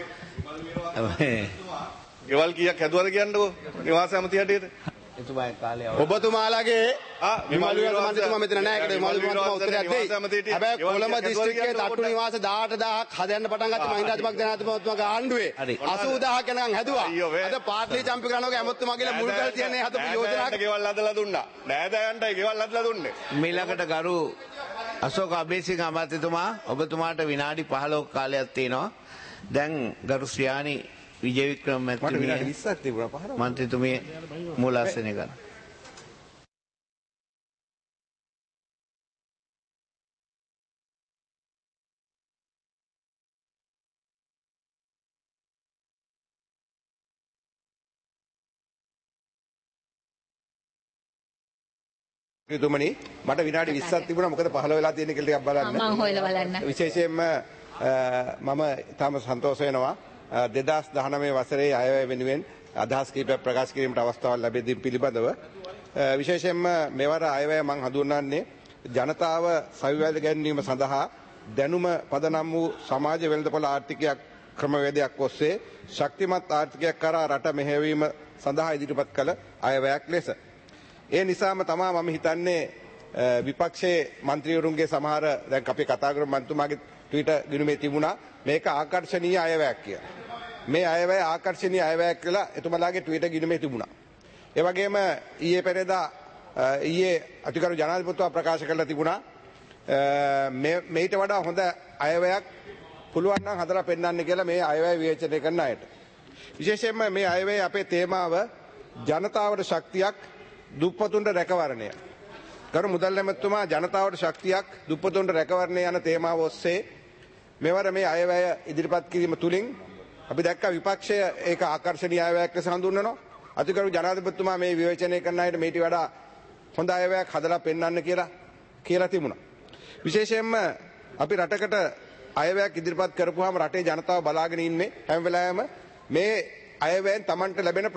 Speaker 3: ගෙවල් කීයක් හැදුවද කියන්නකෝ නිවාස ඇමති හැටියට?
Speaker 1: එතුමාගේ කාලය
Speaker 4: ඔබතුමාලගේ ආ විමල් විවාද මන්ත්‍රීතුමා මෙතන නැහැ. ඒකට විමල් විවාද උත්තරයක් දෙයි. හැබැයි කොළඹ දිස්ත්‍රික්කයේ තට්ටු නිවාස දහඅට දහසක් හදන්න පටන් ගත්ත මහින්ද රාජපක්ෂ ජනාධිපතිතුමාගේ ආණ්ඩුවේ අසූ දහසක් යනකම් හැදුවා. අද පාටලි චම්පි කරනකොට ඇමතුමා කියලා මුල් කල් තියන්නේ හදපු යෝජනා
Speaker 3: ගෙවල් හදලා දුන්නා. නෑදෑයන්ටයි ගෙවල් හදලා දුන්නේ.
Speaker 1: මීළඟට ගරු අශෝක අබේසිංහ අමාත්‍යතුමා ඔබතුමාට විනාඩි පහළොව කාලයක් තියෙනවා. දැන් ගරු ශ්‍රියානි විජය වික්‍රම මැතිතුමිය මන්ත්‍රීතුමිය මූලාසනය ගන්න.
Speaker 5: තුමනි මට විනාඩි විස්සක් තිබුණා මොකද පහළ වෙලා තියෙන කියලා ටිකක් බලන්න.
Speaker 6: මම හොයලා බලන්න.
Speaker 5: විශේෂයෙන්ම මම තාම සන්තෝෂ වෙනවා දෙදහස් දහනවය වසරේ අයවැය වෙනුවෙන් අදහස් කීපයක් ප්‍රකාශ කිරීමට අවස්ථාවක් ලැබෙදී පිළිබඳව විශේෂයෙන්ම මෙවර අයවැය මම හඳුන්වන්නේ ජනතාව සවිවැද ගැනීම සඳහා දැනුම පදනම් වූ සමාජ වෙළඳපොළ ආර්ථිකයක් ක්‍රමවේදයක් ඔස්සේ ශක්තිමත් ආර්ථිකයක් කරා රට මෙහෙයවීම සඳහා ඉදිරිපත් කළ අයවැයක් ලෙස. ඒ නිසාම තමයි මම හිතන්නේ විපක්ෂයේ മന്ത്രിවරුන්ගේ සමහර දැන් අපි කතා කරමු මන්තුමාගේ ට්විටර් ගිණුමේ තිබුණා මේක ආකර්ශනීය අයවැයක් කියලා. මේ අයවැය ආකර්ශනීය අයවැයක් කියලා එතුමාලාගේ ට්විටර් ගිණුමේ තිබුණා. ඒ වගේම ඊයේ පෙරේදා ඊයේ අතිගරු ජනාධිපතිතුමා ප්‍රකාශ කළා තිබුණා මේ මේට වඩා හොඳ අයවැයක් පුළුවන් නම් හදලා පෙන්නන්න කියලා මේ අයවැය විවේචනය කරන අයට. විශේෂයෙන්ම මේ අයවැය අපේ තේමාව ජනතාවට ශක්තියක් දුප්පතුන්ට රැකවරණය. ගරු මුදල් ඇමතුමා ජනතාවට ශක්තියක් දුප්පතුන්ට රැකවරණය යන තේමාව ඔස්සේ මෙවර මේ අයවැය ඉදිරිපත් කිරීම තුලින් අපි දැක්ක විපක්ෂය ඒක ආකර්ශනීය අයවැයක් ලෙස හඳුන්වනවා. අතිගරු ජනාධිපතිතුමා මේ විවේචනය කරන අයට මේටි වඩා හොඳ අයවැයක් හදලා පෙන්වන්න කියලා කියලා තිබුණා. විශේෂයෙන්ම අපි රටකට අයවැයක් ඉදිරිපත් කරපුවාම රටේ ජනතාව බලාගෙන ඉන්නේ හැම වෙලාවෙම මේ අයවැයෙන් Tamanට ලැබෙන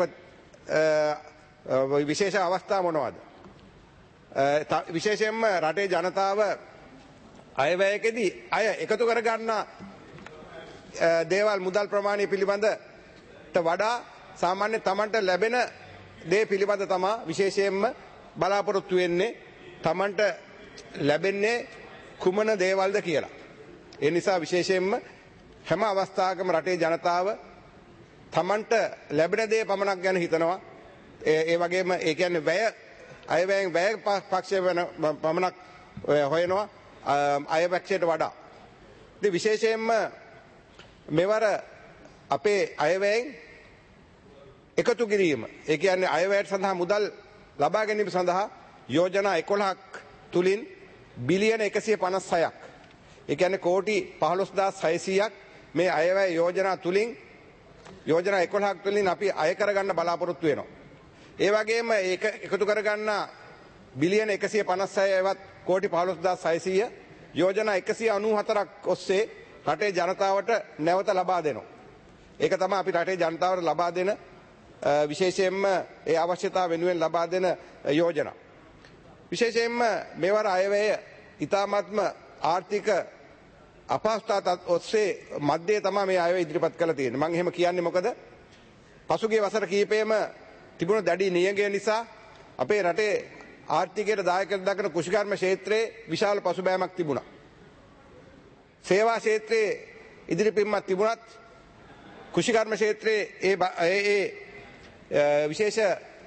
Speaker 5: විශේෂ අවස්ථා මොනවද? විශේෂයෙන්ම රටේ ජනතාව අයවැයකදී අය එකතු කර ගන්න දේවල් මුදල් ප්‍රමාණය පිළිබඳට වඩා සාමාන්‍ය Tamanට ලැබෙන දේ පිළිබඳ තමයි විශේෂයෙන්ම බලාපොරොත්තු වෙන්නේ Tamanට ලැබෙන්නේ කුමන දේවල්ද කියලා. ඒ නිසා විශේෂයෙන්ම හැම අවස්ථාවකම රටේ ජනතාව Tamanට ලැබෙන දේ පමණක් ගැන හිතනවා. ඒ වගේම ඒ කියන්නේ වැය අයවැයෙන් වැය පක්ෂය වෙන පමණක් හොයනවා අයවැක්ෂයට වඩා. ඉතින් විශේෂයෙන්ම මෙවර අපේ අයවැයෙන් එකතු කිරීම ඒ කියන්නේ අයවැයට සඳහා මුදල් ලබා ගැනීම සඳහා යෝජනා එකොළහක් තුලින් බිලියන එකසිය පනස් හයක් ඒ කියන්නේ කෝටි පහළොස් හදාස් හයසීයක් මේ අයවැය යෝජනා තුලින් යෝජනා එකොළහක් තුලින් අපි අය කරගන්න බලාපොරොත්තු වෙනවා. ඒ වගේම ඒක එකතු කරගන්න බිලියන එකසිය පනස් හයවත් කෝටි පහළොස් හදාස් හයසීය යෝජනා එකසිය අනූ හතරක් ඔස්සේ රටේ ජනතාවට නැවත ලබා දෙනවා. ඒක තමයි අපි රටේ ජනතාවට ලබා දෙන විශේෂයෙන්ම ඒ අවශ්‍යතාව වෙනුවෙන් ලබා දෙන යෝජනා. විශේෂයෙන්ම මෙවර අයවැය ඉතාමත්ම ආර්ථික අපහසුතාව ඔස්සේ මැදේ තමයි මේ අයවැය ඉදිරිපත් කරලා තියෙන්නේ. මම එහෙම කියන්නේ මොකද? පසුගිය වසර කිහිපෙම තිබුණු දැඩි නියඟය නිසා අපේ රටේ ආර්ථිකයට දායකත්වයක් දක්වන කෘෂිකර්ම ක්ෂේත්‍රයේ විශාල පසුබෑමක් තිබුණා. සේවා ක්ෂේත්‍රයේ ඉදිරිපින්මක් තිබුණත් කෘෂිකර්ම ක්ෂේත්‍රයේ ඒ ඒ විශේෂ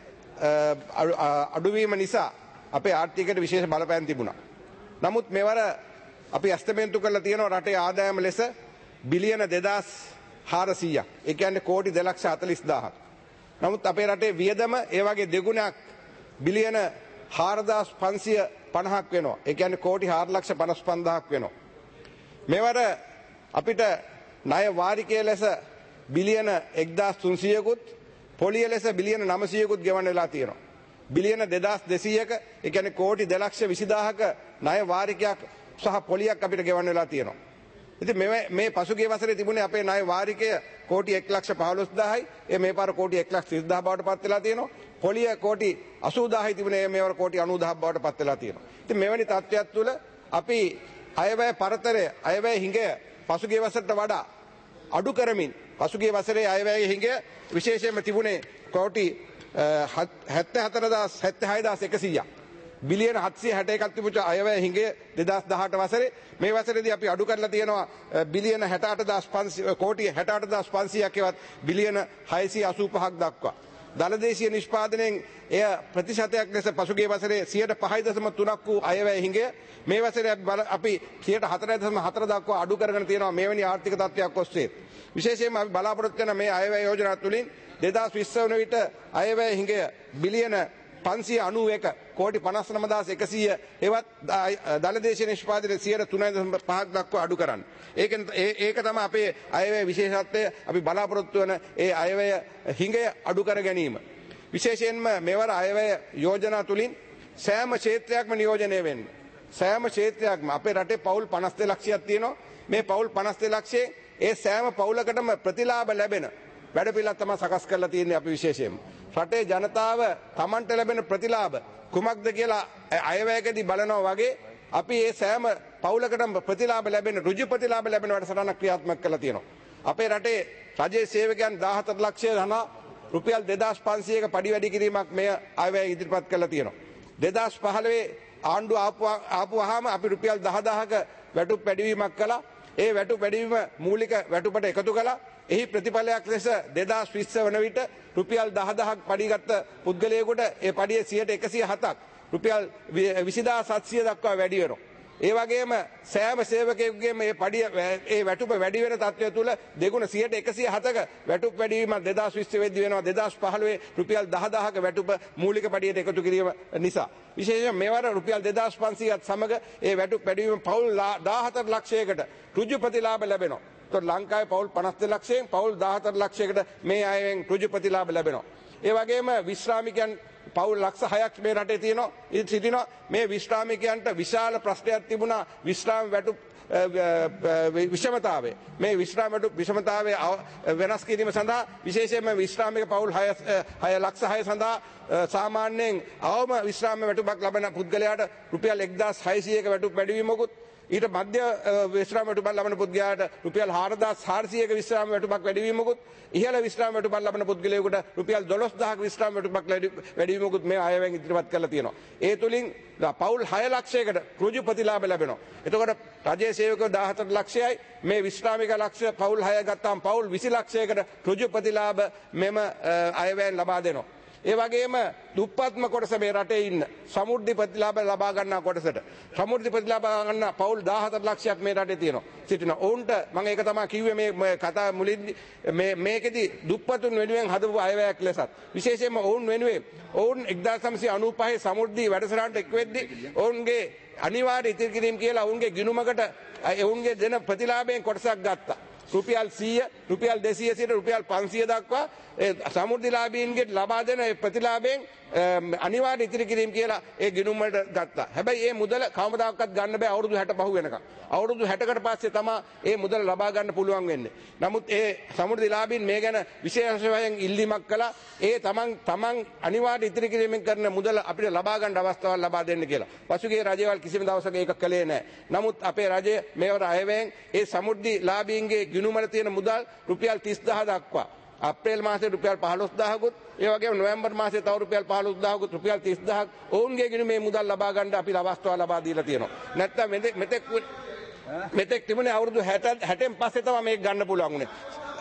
Speaker 5: අඩුවීම නිසා අපේ ආර්ථිකයට විශේෂ බලපෑම් තිබුණා. නමුත් මෙවර අපි අස්තමේන්තු කරලා තියෙනවා රටේ ආදායම ලෙස බිලියන දෙදාස් හාරසීයක්. ඒ කියන්නේ කෝටි දෙලක්ෂ හතළිස් දාහක්. නමුත් අපේ රටේ වියදම ඒ වගේ දෙගුණයක් බිලියන හාරදාස් පන්සිය පනහක් වෙනවා. ඒ කියන්නේ කෝටි හාර ලක්ෂ පනස් පන්දාහක් වෙනවා. මෙවර අපිට ණය වාරිකය ලෙස බිලියන එක්දාස් තුන්සීයකුත් පොලිය ලෙස බිලියන නවසීයකුත් ගෙවන්න වෙලා තියෙනවා. බිලියන දෙදාස් දෙසීයක ඒ කියන්නේ කෝටි දෙලක්ෂ විසිදාහක ණය වාරිකයක් සහ පොලියක් අපිට ගෙවන්න වෙලා තියෙනවා. ඉතින් මේ මේ පසුගිය වසරේ තිබුණේ අපේ ණය වාරිකය කෝටි එක් ලක්ෂ පහළොස් දාහයි. ඒ මේ පාර කෝටි එක් ලක්ෂ තිස් දාහ බවට පත් වෙලා තියෙනවා. පොලිය කෝටි අසූ දාහයි තිබුණේ මේ වර කෝටි අනූ දාහක් බවට පත් වෙලා තියෙනවා. ඉතින් මෙවැනි තත්ත්වයක් තුළ අපි අයවැය පරතරය අයවැය හිඟය පසුගිය වසරට වඩා අඩු කරමින් පසුගිය වසරේ අයවැය හිඟය විශේෂයෙන්ම තිබුණේ කෝටි හැත්තෑ හතර දාස් හැත්තෑ හය දාස් එකසීයක්. බිලියන හත්සිය හැට එකක් තිබුච්ච අයවැය හිඟය දෙදාස් දහඅට වසරේ මේ වසරේදී අපි අඩු කරලා තියෙනවා බිලියන හැට අට දාස් පන්සිය කෝටි හැට අට දාස් පන්සියයක් එවත් බිලියන හයසිය අසූ පහක් දක්වා. දලදේශීය නිෂ්පාදනයෙන් එය ප්‍රතිශතයක් ලෙස පසුගිය වසරේ සියයට පහයි දශම තුනක් වූ අයවැය හිඟය මේ වසරේ අපි සියයට හතරයි දශම හතර දක්වා අඩු කරගෙන තියෙනවා මෙවැනි ආර්ථික තත්ත්වයක් ඔස්සේ. විශේෂයෙන්ම අපි බලාපොරොත්තු වෙන මේ අයවැය යෝජනා තුලින් දෙදාස් විස්ස වන විට අයවැය හිඟය බිලියන පන්සිය අනූ එක කෝටි පනස් නව දාස් එකසීය එවත් දලදේශීය නිෂ්පාදනයේ සියයට තුනයි දශම පහක් දක්වා අඩු කරන්න. ඒක ඒක තමයි අපේ අයවැය විශේෂත්වය. අපි බලාපොරොත්තු වන ඒ අයවැය හිඟය අඩු කර ගැනීම. විශේෂයෙන්ම මෙවර අයවැය යෝජනා තුලින් සෑම ක්ෂේත්‍රයක්ම නියෝජනය වෙන්නේ. සෑම ක්ෂේත්‍රයක්ම අපේ රටේ පවුල් පනස් දෙක ලක්ෂයක් තියෙනවා. මේ පවුල් පනස් දෙක ලක්ෂයේ ඒ සෑම පවුලකටම ප්‍රතිලාභ ලැබෙන වැඩපිළිවෙලක් තමයි සකස් කරලා තියෙන්නේ අපි විශේෂයෙන්ම. රටේ ජනතාව Tamanට ලැබෙන ප්‍රතිලාභ කුමක්ද කියලා අයවැයකදී බලනවා වගේ අපි මේ සෑම පවුලකටම ප්‍රතිලාභ ලැබෙන ඍජු ප්‍රතිලාභ ලැබෙන වැඩසටහනක් ක්‍රියාත්මක කරලා තියෙනවා. අපේ රටේ රජයේ සේවකයන් දාහතර ලක්ෂය දහනා රුපියල් දෙදාස් පන්සියයක පඩි වැඩි කිරීමක් මේ අයවැය ඉදිරිපත් කරලා තියෙනවා. දෙදාස් පහළොව ආණ්ඩුව ආපුවාම අපි රුපියල් දහදාහක වැටුප් වැඩිවීමක් කළා. ඒ වැටුප් වැඩිවීම මූලික වැටුපට එකතු කළා. එහි ප්‍රතිඵලයක් ලෙස දෙදාස් විස්ස වන විට රුපියල් දහදාහක් පඩිගත් පුද්ගලයෙකුට ඒ පඩිය සියයට එකසිය හතක් රුපියල් විසිදාස් හත්සිය දක්වා වැඩි වෙනවා. ඒ වගේම සෑම සේවකයෙකුගේම මේ පඩිය ඒ වැටුප වැඩි වෙන තත්ත්වය තුළ දෙගුණ සියයට එකසිය හතක වැටුප් වැඩිවීම දෙදාස් විස්ස වෙද්දී වෙනවා. දෙදාස් පහළොව රුපියල් දහදාහක වැටුප මූලික පඩියට එකතු කිරීම නිසා විශේෂයෙන් මෙවර රුපියල් දෙදාස් පන්සියයත් සමග ඒ වැටුප් වැඩිවීම පවුල් දාහතර ලක්ෂයකට ඍජු ප්‍රතිලාභ ලැබෙනවා. ඒතකොට ලංකාවේ පවුල් පනස් දෙක ලක්ෂයෙන් පවුල් දාහතර ලක්ෂයකට මේ අයවෙන් ඍජු ප්‍රතිලාභ ලැබෙනවා. ඒ වගේම විශ්‍රාමිකයන් පවුල් ලක්ෂ හයක් මේ රටේ තියෙනවා සිටිනවා. මේ විශ්‍රාමිකයන්ට විශාල ප්‍රශ්නයක් තිබුණා විශ්‍රාම වැටුප් විෂමතාවය. මේ විශ්‍රාම වැටුප් විෂමතාවය වෙනස් කිරීම සඳහා විශේෂයෙන්ම විශ්‍රාමික පවුල් හය ලක්ෂ හය සඳහා සාමාන්‍යයෙන් අවම විශ්‍රාම වැටුපක් ලබන පුද්ගලයාට රුපියල් එක්දාස් හයසියයක වැටුප් වැඩිවීමකුත් ඊට මධ්‍ය විශ්‍රාම වැටුපක් ලබන පුද්ගලයාට රුපියල් හාරදාස් හාරසියයක විශ්‍රාම වැටුපක් වැඩිවීමකුත් ඉහළ විශ්‍රාම වැටුපක් ලබන පුද්ගලයෙකුට රුපියල් දොළොස් දහසක විශ්‍රාම වැටුපක් වැඩිවීමකුත් මේ අයවැයෙන් ඉදිරිපත් කරලා තියෙනවා. ඒ තුලින් පවුල් හය ලක්ෂයකට ඍජු ප්‍රතිලාභ ලැබෙනවා. එතකොට රජයේ සේවකයෝ දාහතර ලක්ෂයයි මේ විශ්‍රාමික ලක්ෂය පවුල් හය ගත්තාම පවුල් විසි ලක්ෂයකට ඍජු ප්‍රතිලාභ මෙම අයවැයෙන් ලබා දෙනවා. ඒ වගේම දුප්පත්ම කොටස මේ රටේ ඉන්න සමෘද්ධි ප්‍රතිලාභ ලබා ගන්නා කොටසට සමෘද්ධි ප්‍රතිලාභ ගන්න පවුල් දාහතර ලක්ෂයක් මේ රටේ තියෙනවා සිටිනවා. ඔවුන්ට මම ඒක තමයි කිව්වේ මේ කතා මුලින්දී මේ මේකෙදි දුප්පතුන් වෙනුවෙන් හදපු අයවැයක් ලෙසත් විශේෂයෙන්ම ඔවුන් වෙනුවෙන් ඔවුන් එක්දාස් නවසිය අනූපහේ සමෘද්ධි වැඩසටහනට එක් වෙද්දී ඔවුන්ගේ අනිවාර්ය ඉතිරි කිරීම කියලා ඔවුන්ගේ ගිණුමකට ඔවුන්ගේ දෙන ප්‍රතිලාභයෙන් කොටසක් ගත්තා. රුපියල් සීය රුපියල් දෙසීය සිට රුපියල් පන්සිය දක්වා සමෘද්ධිලාභීන්ගේ ලබා දෙන ප්‍රතිලාභයෙන් අනිවාර්ය ඉතිරි කිරීම කියලා ඒ ගිණුම් වලට ගත්තා. හැබැයි මේ මුදල කවමදාකවත් ගන්න බෑ අවුරුදු හැට පහු වෙනකම්. අවුරුදු හැටකට පස්සේ තමයි මේ මුදල ලබා ගන්න පුළුවන් වෙන්නේ. නමුත් ඒ සමෘද්ධිලාභීන් මේ ගැන විශේෂයෙන් ඉල්ලීමක් කළා. ඒ තමන් තමන් අනිවාර්ය ඉතිරි කිරීමෙන් කරන මුදල අපිට ලබා ගන්න අවස්ථාවක් ලබා දෙන්න කියලා. පසුගිය රජවල් කිසිම දවසක ඒක කළේ නැහැ. නමුත් අපේ රජය මේවර අයවැයෙන් ඒ සමෘද්ධිලාභීන්ගේ ගිණුම් වල තියෙන මුදල් රුපියල් තිස් දහසක දක්වා අප්‍රේල් මාසේ රුපියල් පහළොස් දහසකුත් ඒ වගේම නොවැම්බර් මාසේ තව රුපියල් පහළොස් දහසකුත් රුපියල් තිස් දහසක් ඔවුන්ගේ ගිණුමේ මුදල් ලබා ගන්න අපි අවස්ථාව ලබා දීලා තියෙනවා. නැත්තම් මෙතෙක් මෙතෙක් මෙතෙක් තිබුණේ අවුරුදු හැටෙන් පස්සේ තමයි මේක ගන්න පුළුවන් උනේ.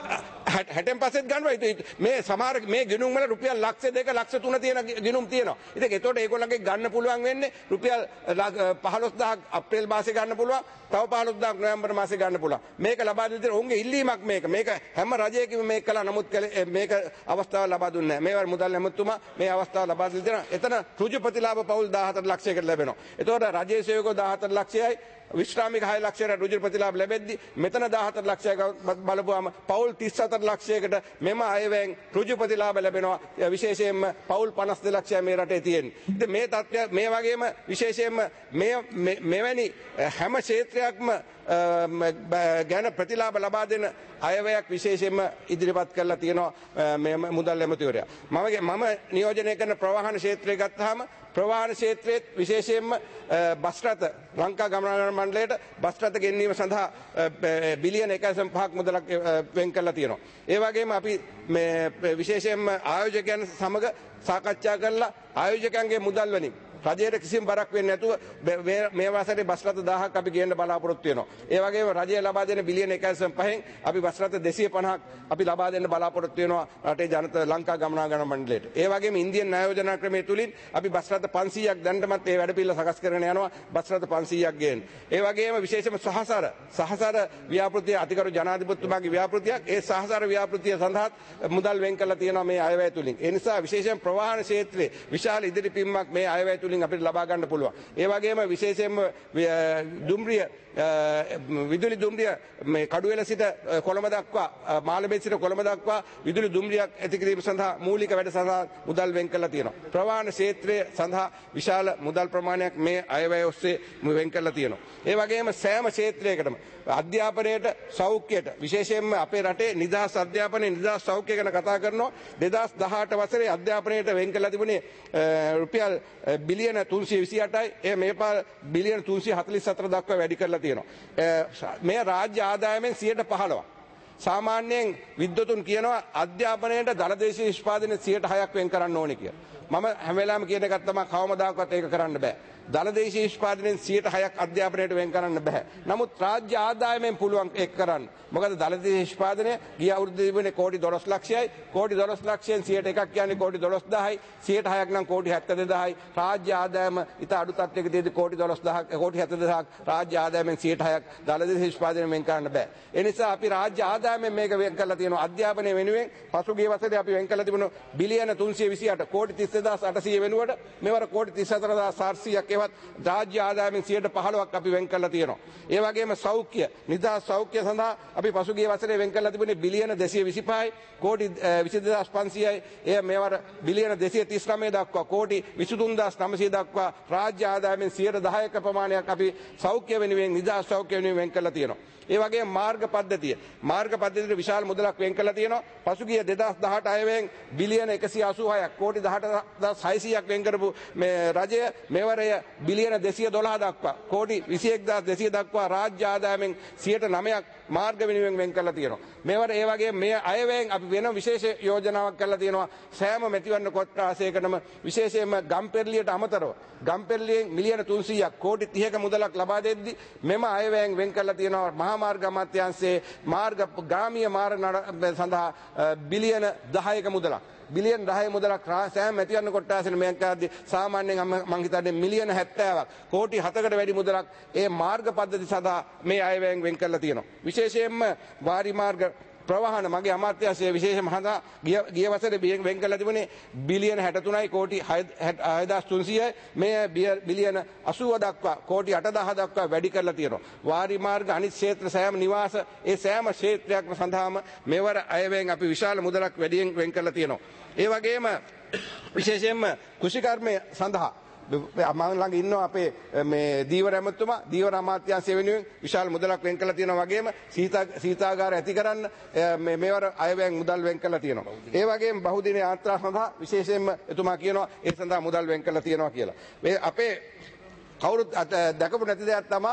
Speaker 5: හැටෙන් පස්සෙත් ගන්නවා. මේ සමහර මේ ගිණුම් වල රුපියල් ලක්ෂ දෙක ලක්ෂ තුන තියෙන ගිණුම් තියෙනවා. ඉතින් ඒතකොට ඒගොල්ලන්ගේ ගන්න පුළුවන් වෙන්නේ රුපියල් පහළොස් දහසක් අප්‍රේල් මාසේ ගන්න පුළුවන්. තව පහළොස් දහසක් නොවැම්බර් මාසේ ගන්න පුළුවන්. මේක ලබා දෙන්න ඔවුන්ගේ ඉල්ලීමක් මේක. මේක හැම රජයකම මේක කළා. නමුත් මේක අවස්ථාව ලබා දුන්නේ නැහැ. මේවර මුදල් ඇමතුමා මේ අවස්ථාව ලබා දෙන්න දෙනවා. එතන ඍජු ප්‍රතිලාභ පවුල් දාහතර ලක්ෂයකට ලැබෙනවා. ඒතකොට රජයේ සේවකයෝ දාහතර ලක්ෂයයි විශ්‍රාමික හය ලක්ෂයට ඍජු ප්‍රතිලාභ ලැබෙද්දී මෙතන දාහතර ලක්ෂයක බලපුවාම පවුල් තිස් හතර ලක්ෂයකට මෙම අයවැයෙන් ඍජු ප්‍රතිලාභ ලැබෙනවා. විශේෂයෙන්ම පවුල් පනස් දෙක ලක්ෂය මේ රටේ තියෙන්නේ. ඉතින් මේ තත්ත්වය මේ වගේම විශේෂයෙන්ම මේ මෙවැනි හැම ක්ෂේත්‍රයක්ම ගැන ප්‍රතිලාභ ලබා දෙන අයවැයක් විශේෂයෙන්ම ඉදිරිපත් කරලා තියෙනවා මේ මුදල් ඇමතිවරයා. මම මම නියෝජනය කරන ප්‍රවාහන ක්ෂේත්‍රය ගත්තාම ප්‍රවාහන ක්ෂේත්‍රයේ විශේෂයෙන්ම බස් රථ ලංකා ගමනාගමන මණ්ඩලයට බස් රථ ගෙන්වීම සඳහා බිලියන එකයි දශම පහක් මුදලක් වෙන් කරලා තියෙනවා. ඒ වගේම අපි මේ විශේෂයෙන්ම ආයෝජකයන් සමග සාකච්ඡා කරලා ආයෝජකයන්ගේ මුදල් වලින් රජයට කිසිම බරක් වෙන්නේ නැතුව මේ වසරේ බස් රථ දහයක් අපි ගේන්න බලාපොරොත්තු වෙනවා. ඒ වගේම රජය ලබා දෙන බිලියන එකයි දශම පහෙන් අපි බස් රථ දෙසිය පනහක් අපි ලබා දෙන්න බලාපොරොත්තු වෙනවා රටේ ජනත ලංකා ගමනාගමන මණ්ඩලයට. ඒ වගේම ඉන්දියන් ණය යෝජනා ක්‍රමයේ තුලින් අපි බස් රථ පන්සීයක් දැනටමත් ඒ වැඩ පිළිවෙල සකස් කරගෙන යනවා බස් රථ පන්සීයක් ගේන්න. ඒ වගේම විශේෂම සහසර සහසර ව්‍යාපෘතිය අතිගරු ජනාධිපතිතුමාගේ ව්‍යාපෘතියක් ඒ සහසර ව්‍යාපෘතිය සඳහා මුදල් වෙන් කරලා තියෙනවා මේ අයවැය තුලින්. ඒ නිසා විශේෂයෙන් ප්‍රවාහන ක්ෂේත්‍රයේ විශාල ඉදිරි පිම්මක් මේ අයවැය තුලින් අපිට ලබා ගන්න පුළුවන්. ඒ වගේම විශේෂයෙන්ම දුම්රිය විදුලි දුම්රිය මේ කඩුවෙල සිට කොළඹ දක්වා මාළඹේ සිට කොළඹ දක්වා විදුලි දුම්රියක් ඇති කිරීම සඳහා මූලික වැඩ සඳහා මුදල් වෙන් කරලා තියෙනවා. ප්‍රවාහන ක්ෂේත්‍රයේ සඳහා විශාල මුදල් ප්‍රමාණයක් මේ අයවැය ඔස්සේ වෙන් කරලා තියෙනවා. ඒ වගේම සෑම ක්ෂේත්‍රයකටම අධ්‍යාපනයට සෞඛ්‍යයට විශේෂයෙන්ම අපේ රටේ නිදහස් අධ්‍යාපනයේ නිදහස් සෞඛ්‍ය ගැන කතා කරනවා. දෙදාස් දහඅට වසරේ අධ්‍යාපනයට වෙන් කරලා තිබුණේ රුපියල් බිලියන තුන්සිය විසි අටයි. ඒ මේ පාර බිලියන තුන්සිය හතළිස් හතර දක්වා වැඩි කරලා තියෙනවා. මේ රාජ්‍ය ආදායමෙන් සියයට පහළොවක්. සාමාන්‍යයෙන් විද්වතුන් කියනවා අධ්‍යාපනයට දළදේශීය නිෂ්පාදනයේ සියයට හයක් වෙන් කරන්න ඕනේ කියලා. මම හැම වෙලාවෙම කියන එකක් තමයි කවමදාකවත් ඒක කරන්න බෑ. දළදේශීය නිෂ්පාදනයෙන් සියයට හයක් අධ්‍යාපනයට වෙන් කරන්න බෑ. නමුත් රාජ්‍ය ආදායමෙන් පුළුවන් ඒක කරන්න. මොකද දළදේශීය නිෂ්පාදනය ගිය අවුරුද්දේ තිබුණේ කෝටි දොළොස් ලක්ෂයයි. කෝටි දොළොස් ලක්ෂයෙන් සියයට එකක් කියන්නේ කෝටි දොළොස් දහසයි. සියයට හයක් නම් කෝටි හැත්තෑ දෙදාසයි. රාජ්‍ය ආදායම ඉත අඩු තත්ත්වයකදී කෝටි දොළොස් දහසක් කෝටි හැත්තෑ දෙදාසක් රාජ්‍ය ආදායමෙන් සියයට හයක් දළදේශීය නිෂ්පාදනයෙන් වෙන් කරන්න බෑ. ඒ නිසා අපි රාජ්‍ය ආදායමෙන් මේක වෙන් කරලා තියෙනවා. අධ්‍යාපනය වෙනුවෙන් පසුගිය වසරේ අපි වෙන් කරලා තිබුණු බිලියන තුන්සිය විසි අට කෝටි තිස් දෙදාස් අටසිය වෙනුවට මෙවර කෝටි තිස් හතර හදාස් හාරසියයක් එවත් රාජ්‍ය ආදායමෙන් සියයට පහළොවක් අපි වෙන් කරලා තියෙනවා. ඒ වගේම සෞඛ්‍ය නිදහස් සෞඛ්‍ය සඳහා අපි පසුගිය වසරේ වෙන් කරලා තිබුණේ බිලියන දෙසිය විසිපහයි කෝටි විසි දෙදාස් පන්සියයි. එය මෙවර බිලියන දෙසිය තිස් නවය දක්වා කෝටි විසි තුන්දාස් නවසිය දක්වා රාජ්‍ය ආදායමෙන් සියයට දහයක ප්‍රමාණයක් අපි සෞඛ්‍ය වෙනුවෙන් නිදහස් සෞඛ්‍ය වෙනුවෙන් වෙන් කරලා තියෙනවා. ඒ වගේම මාර්ග පද්ධතිය මාර්ග පද්ධතියට විශාල මුදලක් වෙන් කරලා තියෙනවා. පසුගිය දෙදාස් දහඅට අයවැයෙන් බිලියන එකසිය අසූහයක් කෝටි දහඅට හයසියයක් වෙන් කරපු මේ රජය මෙවරය බිලියන දෙසිය දොළහ දක්වා කෝටි විසි එක්දාස් දෙසිය දක්වා රාජ්‍ය ආදායමෙන් සියයට නවයක් මාර්ග වෙනුවෙන් වෙන් කරලා තියෙනවා. මෙවර ඒ වගේ මේ අයවැයෙන් අපි වෙන විශේෂ යෝජනාවක් කරලා තියෙනවා. සෑම මැතිවරණ කොට්ටාසයකටම විශේෂයෙන්ම ගම්පෙරළියට අමතරව ගම්පෙරළියෙන් මිලියන තුන්සීයක් කෝටි තිහක මුදලක් ලබා දෙද්දී මෙම අයවැයෙන් වෙන් කරලා තියෙනවා. මහා මාර්ග අමාත්‍යාංශයේ මාර්ග ග්‍රාමීය මාර්ග සඳහා බිලියන දහයක මුදලක් බිලියන දහය මුදලක් සෑම මැතිවරණ කොට්ටාසෙන මේක කරද්දී සාමාන්‍යයෙන් මම හිතන්නේ මිලියන හැත්තෑවක් කෝටි හතකට වැඩි මුදලක් ඒ මාර්ග පද්ධති සඳහා මේ අයවැයෙන් වෙන් කරලා තියෙනවා. විශේෂයෙන්ම වාරි මාර්ග ප්‍රවාහන මගේ අමාත්‍යාංශයේ විශේෂ මහතා ගිය වසරේ වෙන් කරලා තිබුණේ බිලියන හැට තුනයි කෝටි හයදාස් තුන්සීයයි. මේ බිලියන අසූව දක්වා කෝටි අටදාහ දක්වා වැඩි කරලා තියෙනවා. වාරි මාර්ග අනිත් ක්ෂේත්‍ර සෑම නිවාස ඒ සෑම ක්ෂේත්‍රයක්ම සඳහාම මෙවර අයවැයෙන් අපි විශාල මුදලක් වැඩියෙන් වෙන් කරලා තියෙනවා. ඒ වගේම විශේෂයෙන්ම කෘෂිකර්මය සඳහා මම ළඟ ඉන්නවා අපේ මේ දීවර ඇමතුමා දීවර අමාත්‍යාංශය වෙනුවෙන් විශාල මුදලක් වෙන් කරලා තියෙනවා. වගේම සීතාගාර ඇති කරන්න මේ මේවර අයවැයෙන් මුදල් වෙන් කරලා තියෙනවා. ඒ වගේම බහුදින යාත්‍රා සඳහා විශේෂයෙන්ම එතුමා කියනවා ඒ සඳහා මුදල් වෙන් කරලා තියෙනවා කියලා. මේ අපේ කවුරුත් දැකපු නැති දෙයක් තමයි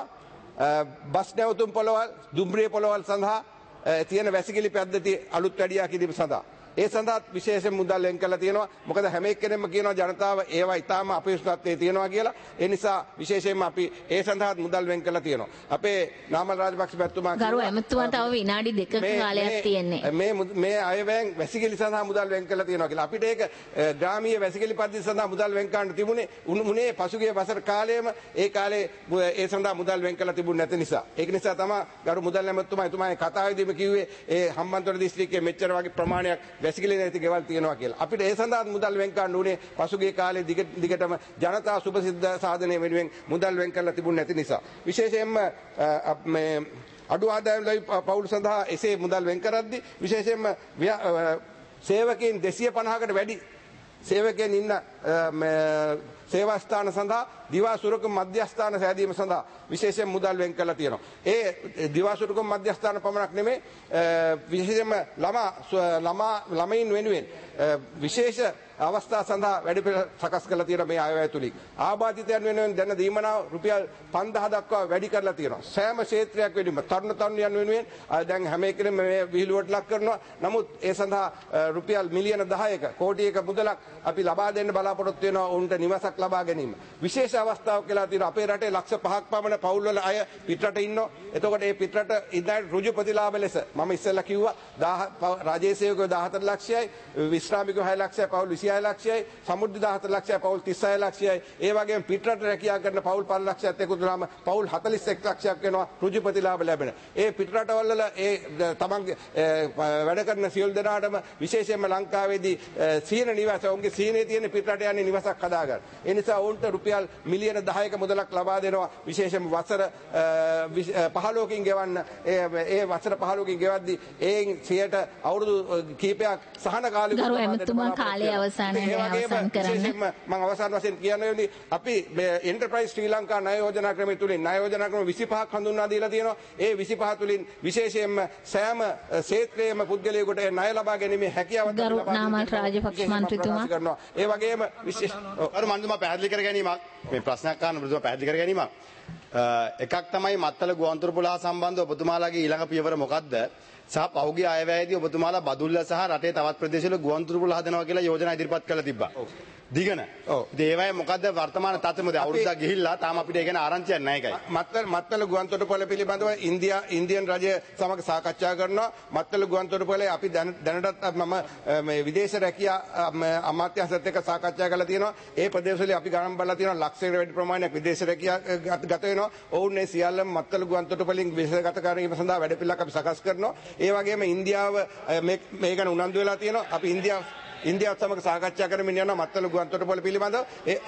Speaker 5: බස් නැවතුම් පොළවල් දුම්රිය පොළවල් සඳහා තියෙන වැසිකිලි පද්ධතිය අලුත් වැඩියා කිරීම සඳහා ඒ සඳහා විශේෂයෙන් මුදල් වෙන් කරලා තියෙනවා. මොකද හැම එක්කෙනෙක්ම කියනවා ජනතාව ඒවා ඉතාම අපේක්ෂිතත්වයේ තියෙනවා කියලා. ඒ නිසා විශේෂයෙන්ම අපි ඒ සඳහා මුදල් වෙන් කරලා තියෙනවා. අපේ නාමල් රාජපක්ෂ මැතිතුමා
Speaker 6: ගරු ඇමතුමා තව විනාඩි දෙකක කාලයක් තියෙන්නේ.
Speaker 5: මේ මේ අයවැයෙන් වැසිකිලි සඳහා මුදල් වෙන් කරලා තියෙනවා කියලා. අපිට ඒක ග්‍රාමීය වැසිකිලි පද්ධතිය සඳහා මුදල් වෙන් කරන්න තිබුණේ උනේ පසුගිය වසර කාලයේම ඒ කාලේ ඒ සඳහා මුදල් වෙන් කරලා තිබුණ නැති නිසා. ඒක නිසා තමයි ගරු මුදල් ඇමතුමා එතුමා කතාවේදීම කිව්වේ ඒ හම්බන්තොට දිස්ත්‍රික්කයේ මෙච්චර වගේ ප්‍රමාණයක් වැසිකිලි නැති ගෙවල් තියෙනවා කියලා. අපිට ඒ සඳහා මුදල් වෙන් කරන්න උනේ පසුගිය කාලේ දිගටම ජනතා සුභසිද්ධ සාධනය වෙනුවෙන් මුදල් වෙන් කරලා තිබුණ නැති නිසා. විශේෂයෙන්ම මේ අඩු ආදායම් ලැබි පවුල් සඳහා එසේ මුදල් වෙන් කරද්දී විශේෂයෙන්ම සේවකයන් දෙසිය පනහකට වැඩි සේවකයන් ඉන්න සේවා ස්ථාන සඳහා දිවා සුරකම් මධ්‍යස්ථාන සෑදීම සඳහා විශේෂයෙන් මුදල් වෙන් කරලා තියෙනවා. ඒ දිවා සුරකම් මධ්‍යස්ථාන පමණක් නෙමෙයි විශේෂයෙන්ම ළමා ළමා ළමයින් වෙනුවෙන් විශේෂ අවස්ථා සඳහා වැඩපිළිවෙළ සකස් කරලා තියෙනවා මේ අයවැය තුලින්. ආබාධිතයන් වෙනුවෙන් දැන දීමනාව රුපියල් පන්දාහ දක්වා වැඩි කරලා තියෙනවා. සෑම ක්ෂේත්‍රයක් වෙනුවෙන් තරුණ තරුණියන් වෙනුවෙන් දැන් හැම එකෙම මේ විහිළුවට ලක් කරනවා. නමුත් ඒ සඳහා රුපියල් මිලියන දහයක කෝටියක මුදලක් අපි ලබා දෙන්න බලාපොරොත්තු වෙනවා උන්ට නිවසක් ලබා ගැනීම. විශේෂ අවස්ථාවක් කියලා තියෙනවා. අපේ රටේ ලක්ෂ පහක් පමණ පවුල් වල අය පිටරට ඉන්නවා. එතකොට මේ පිටරට ඉඳන් රුජු ප්‍රතිලාභ ලෙස මම ඉස්සෙල්ලා කිව්වා රාජ්‍ය සේවකයෝ දහහතර ලක්ෂයයි විශ්‍රාමිකයෝ හය ලක්ෂයයි පවුල් විසි විසිහය ලක්ෂයයි, සමුද්‍ර දාහතර ලක්ෂයයි, පවුල් තිස්හය ලක්ෂයයි. ඒ වගේම පිටරට රැකියා කරන පවුල් පන්ස් ලක්ෂයත් එකතු වුණාම පවුල් හතළිස් එක් ලක්ෂයක් වෙනවා ඍජු ප්‍රතිලාභ ලැබෙන. ඒ පිටරටවල ඒ තමන්ගේ වැඩ කරන සියලු දෙනාටම විශේෂයෙන්ම ලංකාවේදී සීන නිවාස ඔවුන්ගේ සීනේ තියෙන පිටරට යන්නේ නිවසක් හදාගන්න. ඒ නිසා ඔවුන්ට රුපියල් මිලියන දහයක මුදලක් ලබා දෙනවා විශේෂයෙන්ම වසර පහළොවකින් ගෙවන්න. ඒ ඒ වසර පහළොවකින් ගෙවද්දී ඒන් සියයට අවුරුදු කීපයක් සහන කාලිකව
Speaker 6: ගරු ඇමතුමා කාලය අවසානයේ අවසන් කරන්න.
Speaker 5: මම අවසාන වශයෙන් කියන්නේ අපි එන්ටර්ප්‍රයිස් ශ්‍රී ලංකා ණය යෝජනා ක්‍රමය තුලින් ණය යෝජනා ක්‍රම විසිපහක් හඳුන්වා දීලා තියෙනවා. ඒ විසිපහ තුලින් විශේෂයෙන්ම සෑම ක්ෂේත්‍රයේම පුද්ගලයෙකුට ණය ලබා ගැනීමේ හැකියාව
Speaker 6: ගරු නාමල් රාජපක්ෂ මන්ත්‍රීතුමා
Speaker 5: කරනවා. ඒ වගේම විශේෂ
Speaker 4: අර මන්තුමා පැහැදිලි කර ගැනීමක් මේ ප්‍රශ්නයක් අහන්න මන්තුමා පැහැදිලි කර ගැනීමක් එකක් තමයි මත්තල ගුවන්තොටුපොළ හා සම්බන්ධව ඔබතුමාලාගේ ඊළඟ පියවර මොකක්ද සහ පහුගිය අයවැයේදී ඔබතුමාලා බදුල්ල සහ රටේ තවත් ප්‍රදේශවල ගුවන්තොටුපොළ හදනවා කියලා යෝජනා ඉදිරිපත් කළා තිබ්බා. දිගන. ඔව්. ඉතින් ඒවයේ මොකද්ද වර්තමාන තත්ත්වෙ? අවුරුද්දක් ගිහිල්ලා තාම අපිට ඒ ගැන ආරංචියක් නැහැ ඒකයි.
Speaker 5: මත්තල මත්තල ගුවන්තොටුපොළ පිළිබඳව ඉන්දියා ඉන්දියන් රජය සමග සාකච්ඡා කරනවා. මත්තල ගුවන්තොටුපොළේ අපි දැනටත් මම මේ විදේශ රැකියා අමාත්‍යාංශත් එක්ක සාකච්ඡා කරලා තියෙනවා. ඒ ප්‍රදේශවල අපි ගණන් බලලා තියෙනවා ලක්ෂයකට වැඩි ප්‍රමාණයක් විදේශ රැකියා ගත වෙනවා. ඔවුන් මේ සියල්ලම මත්තල ගුවන්තොටුපොළින් විදේශගත කිරීම සඳහා වැඩපිළිවෙලක් අපි සකස් කරනවා. ඒ වගේම ඉන්දියාව මේ මේ ගැන උනන්දු වෙලා තියෙනවා. අපි ඉන්දියාව ඉන්දියාවත් සමග සාකච්ඡා කරමින් යනවා මත්තල ගුවන්තොටුපොළ පිළිබඳව.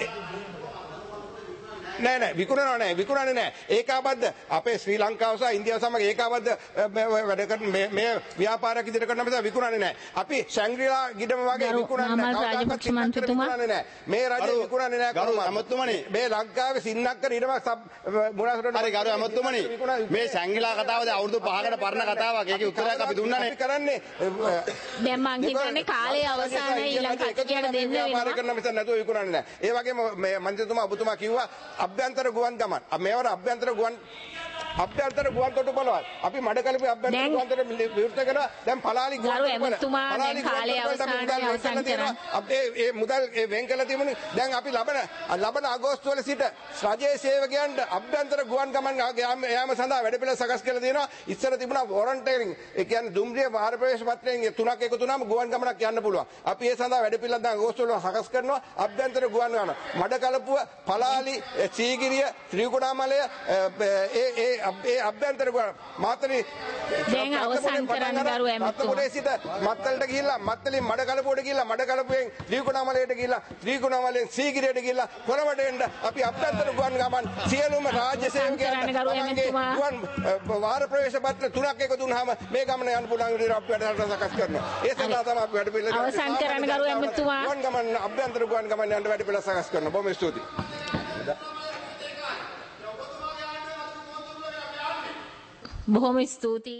Speaker 5: නෑ නෑ විකුණනවා නෑ විකුණන්නේ නෑ ඒකාබද්ධ අපේ ශ්‍රී ලංකාව සහ ඉන්දියාව සමග ඒකාබද්ධ වැඩ කරන මේ මේ ව්‍යාපාරයක් ඉදිරියට කරන නිසා විකුණන්නේ නෑ අපි ශැංග්‍රීලා ගිඩම වගේ විකුණන්නේ නෑ මේ රජය විකුණන්නේ නෑ
Speaker 4: ගරු අමතුමනි
Speaker 5: මේ ලංකාවේ සින්නක්කර ඊටම මුලාසරට
Speaker 4: හරි ගරු අමතුමනි මේ ශැංග්‍රීලා කතාවද අවුරුදු පහකට පරණ කතාවක් ඒකේ උත්තරයක් අපි දුන්නානේ
Speaker 5: කරන්නේ
Speaker 6: දැන් මං හිතන්නේ කාලය අවසානයේ ඊළඟ කට්ටියට දෙන්න වෙනවා
Speaker 5: ව්‍යාපාර කරන නිසා නැතුව විකුණන්නේ නෑ ඒ වගේම මේ මන්ත්‍රීතුමා ඔබතුමා කිව්වා අභ්‍යන්තර ගුවන් ගමන් මේවර අභ්‍යන්තර ගුවන් අභ්‍යන්තර ගුවන් තොටුපොළවල් අපි මඩකලපුවේ අභ්‍යන්තර ගුවන් තොටුපොළ විවෘත කරලා දැන් පලාලි
Speaker 6: ගරු එමතුමා දැන් කාලය අවසානයේ අවසන් කරා
Speaker 5: අපේ ඒ මුදල් ඒ වෙන් කළ තිබුණේ දැන් අපි ලබන ලබන අගෝස්තු වල සිට රජයේ සේවකයන්ට අභ්‍යන්තර ගුවන් ගමන් යාම සඳහා වැඩපිළිවෙළ සකස් කරලා තියෙනවා ඉස්සර තිබුණා වොරන්ටරින් ඒ කියන්නේ දුම්රිය වාර ප්‍රවේශ පත්‍රයෙන් තුනක් එකතු වුණාම ගුවන් ගමනක් යන්න පුළුවන් අපි ඒ සඳහා වැඩපිළිවෙළ දැන් අගෝස්තු වල සකස් කරනවා අභ්‍යන්තර ගුවන් ගමන මඩකලපුව පලාලි සීගිරිය ත්‍රිකුණාමලය ඒ ඒ ඒ අභ්‍යන්තර ගුවන් මාතලේ
Speaker 6: දැන් අවසන් කරන්න ගරු එමතුමා
Speaker 5: සිට මත්තලට ගිහිල්ලා මත්තලින් මඩකලපුවට ගිහිල්ලා මඩකලපුවෙන් ත්‍රිකුණාමලයට ගිහිල්ලා ත්‍රිකුණාමලෙන් සීගිරියට ගිහිල්ලා කොළඹට එන්න අපි අභ්‍යන්තර ගුවන් ගමන් සියලුම රාජ්‍ය සේවකයන්ට ගුවන් වාර ප්‍රවේශ පත්‍ර තුනක් එකතු වුණාම මේ ගමන යන්න පුළුවන් විදිහට අපි වැඩ සකස් කරනවා ඒ සඳහා තමයි අපි වැඩ පිළිවෙල
Speaker 6: අවසන් කරන්න ගරු එමතුමා
Speaker 5: ගුවන් ගමන් අභ්‍යන්තර ගුවන් ගමන් යන්න වැඩ පිළිවෙල සකස් කරනවා බොහොම ස්තුතියි
Speaker 6: බොහොම ස්තුතියි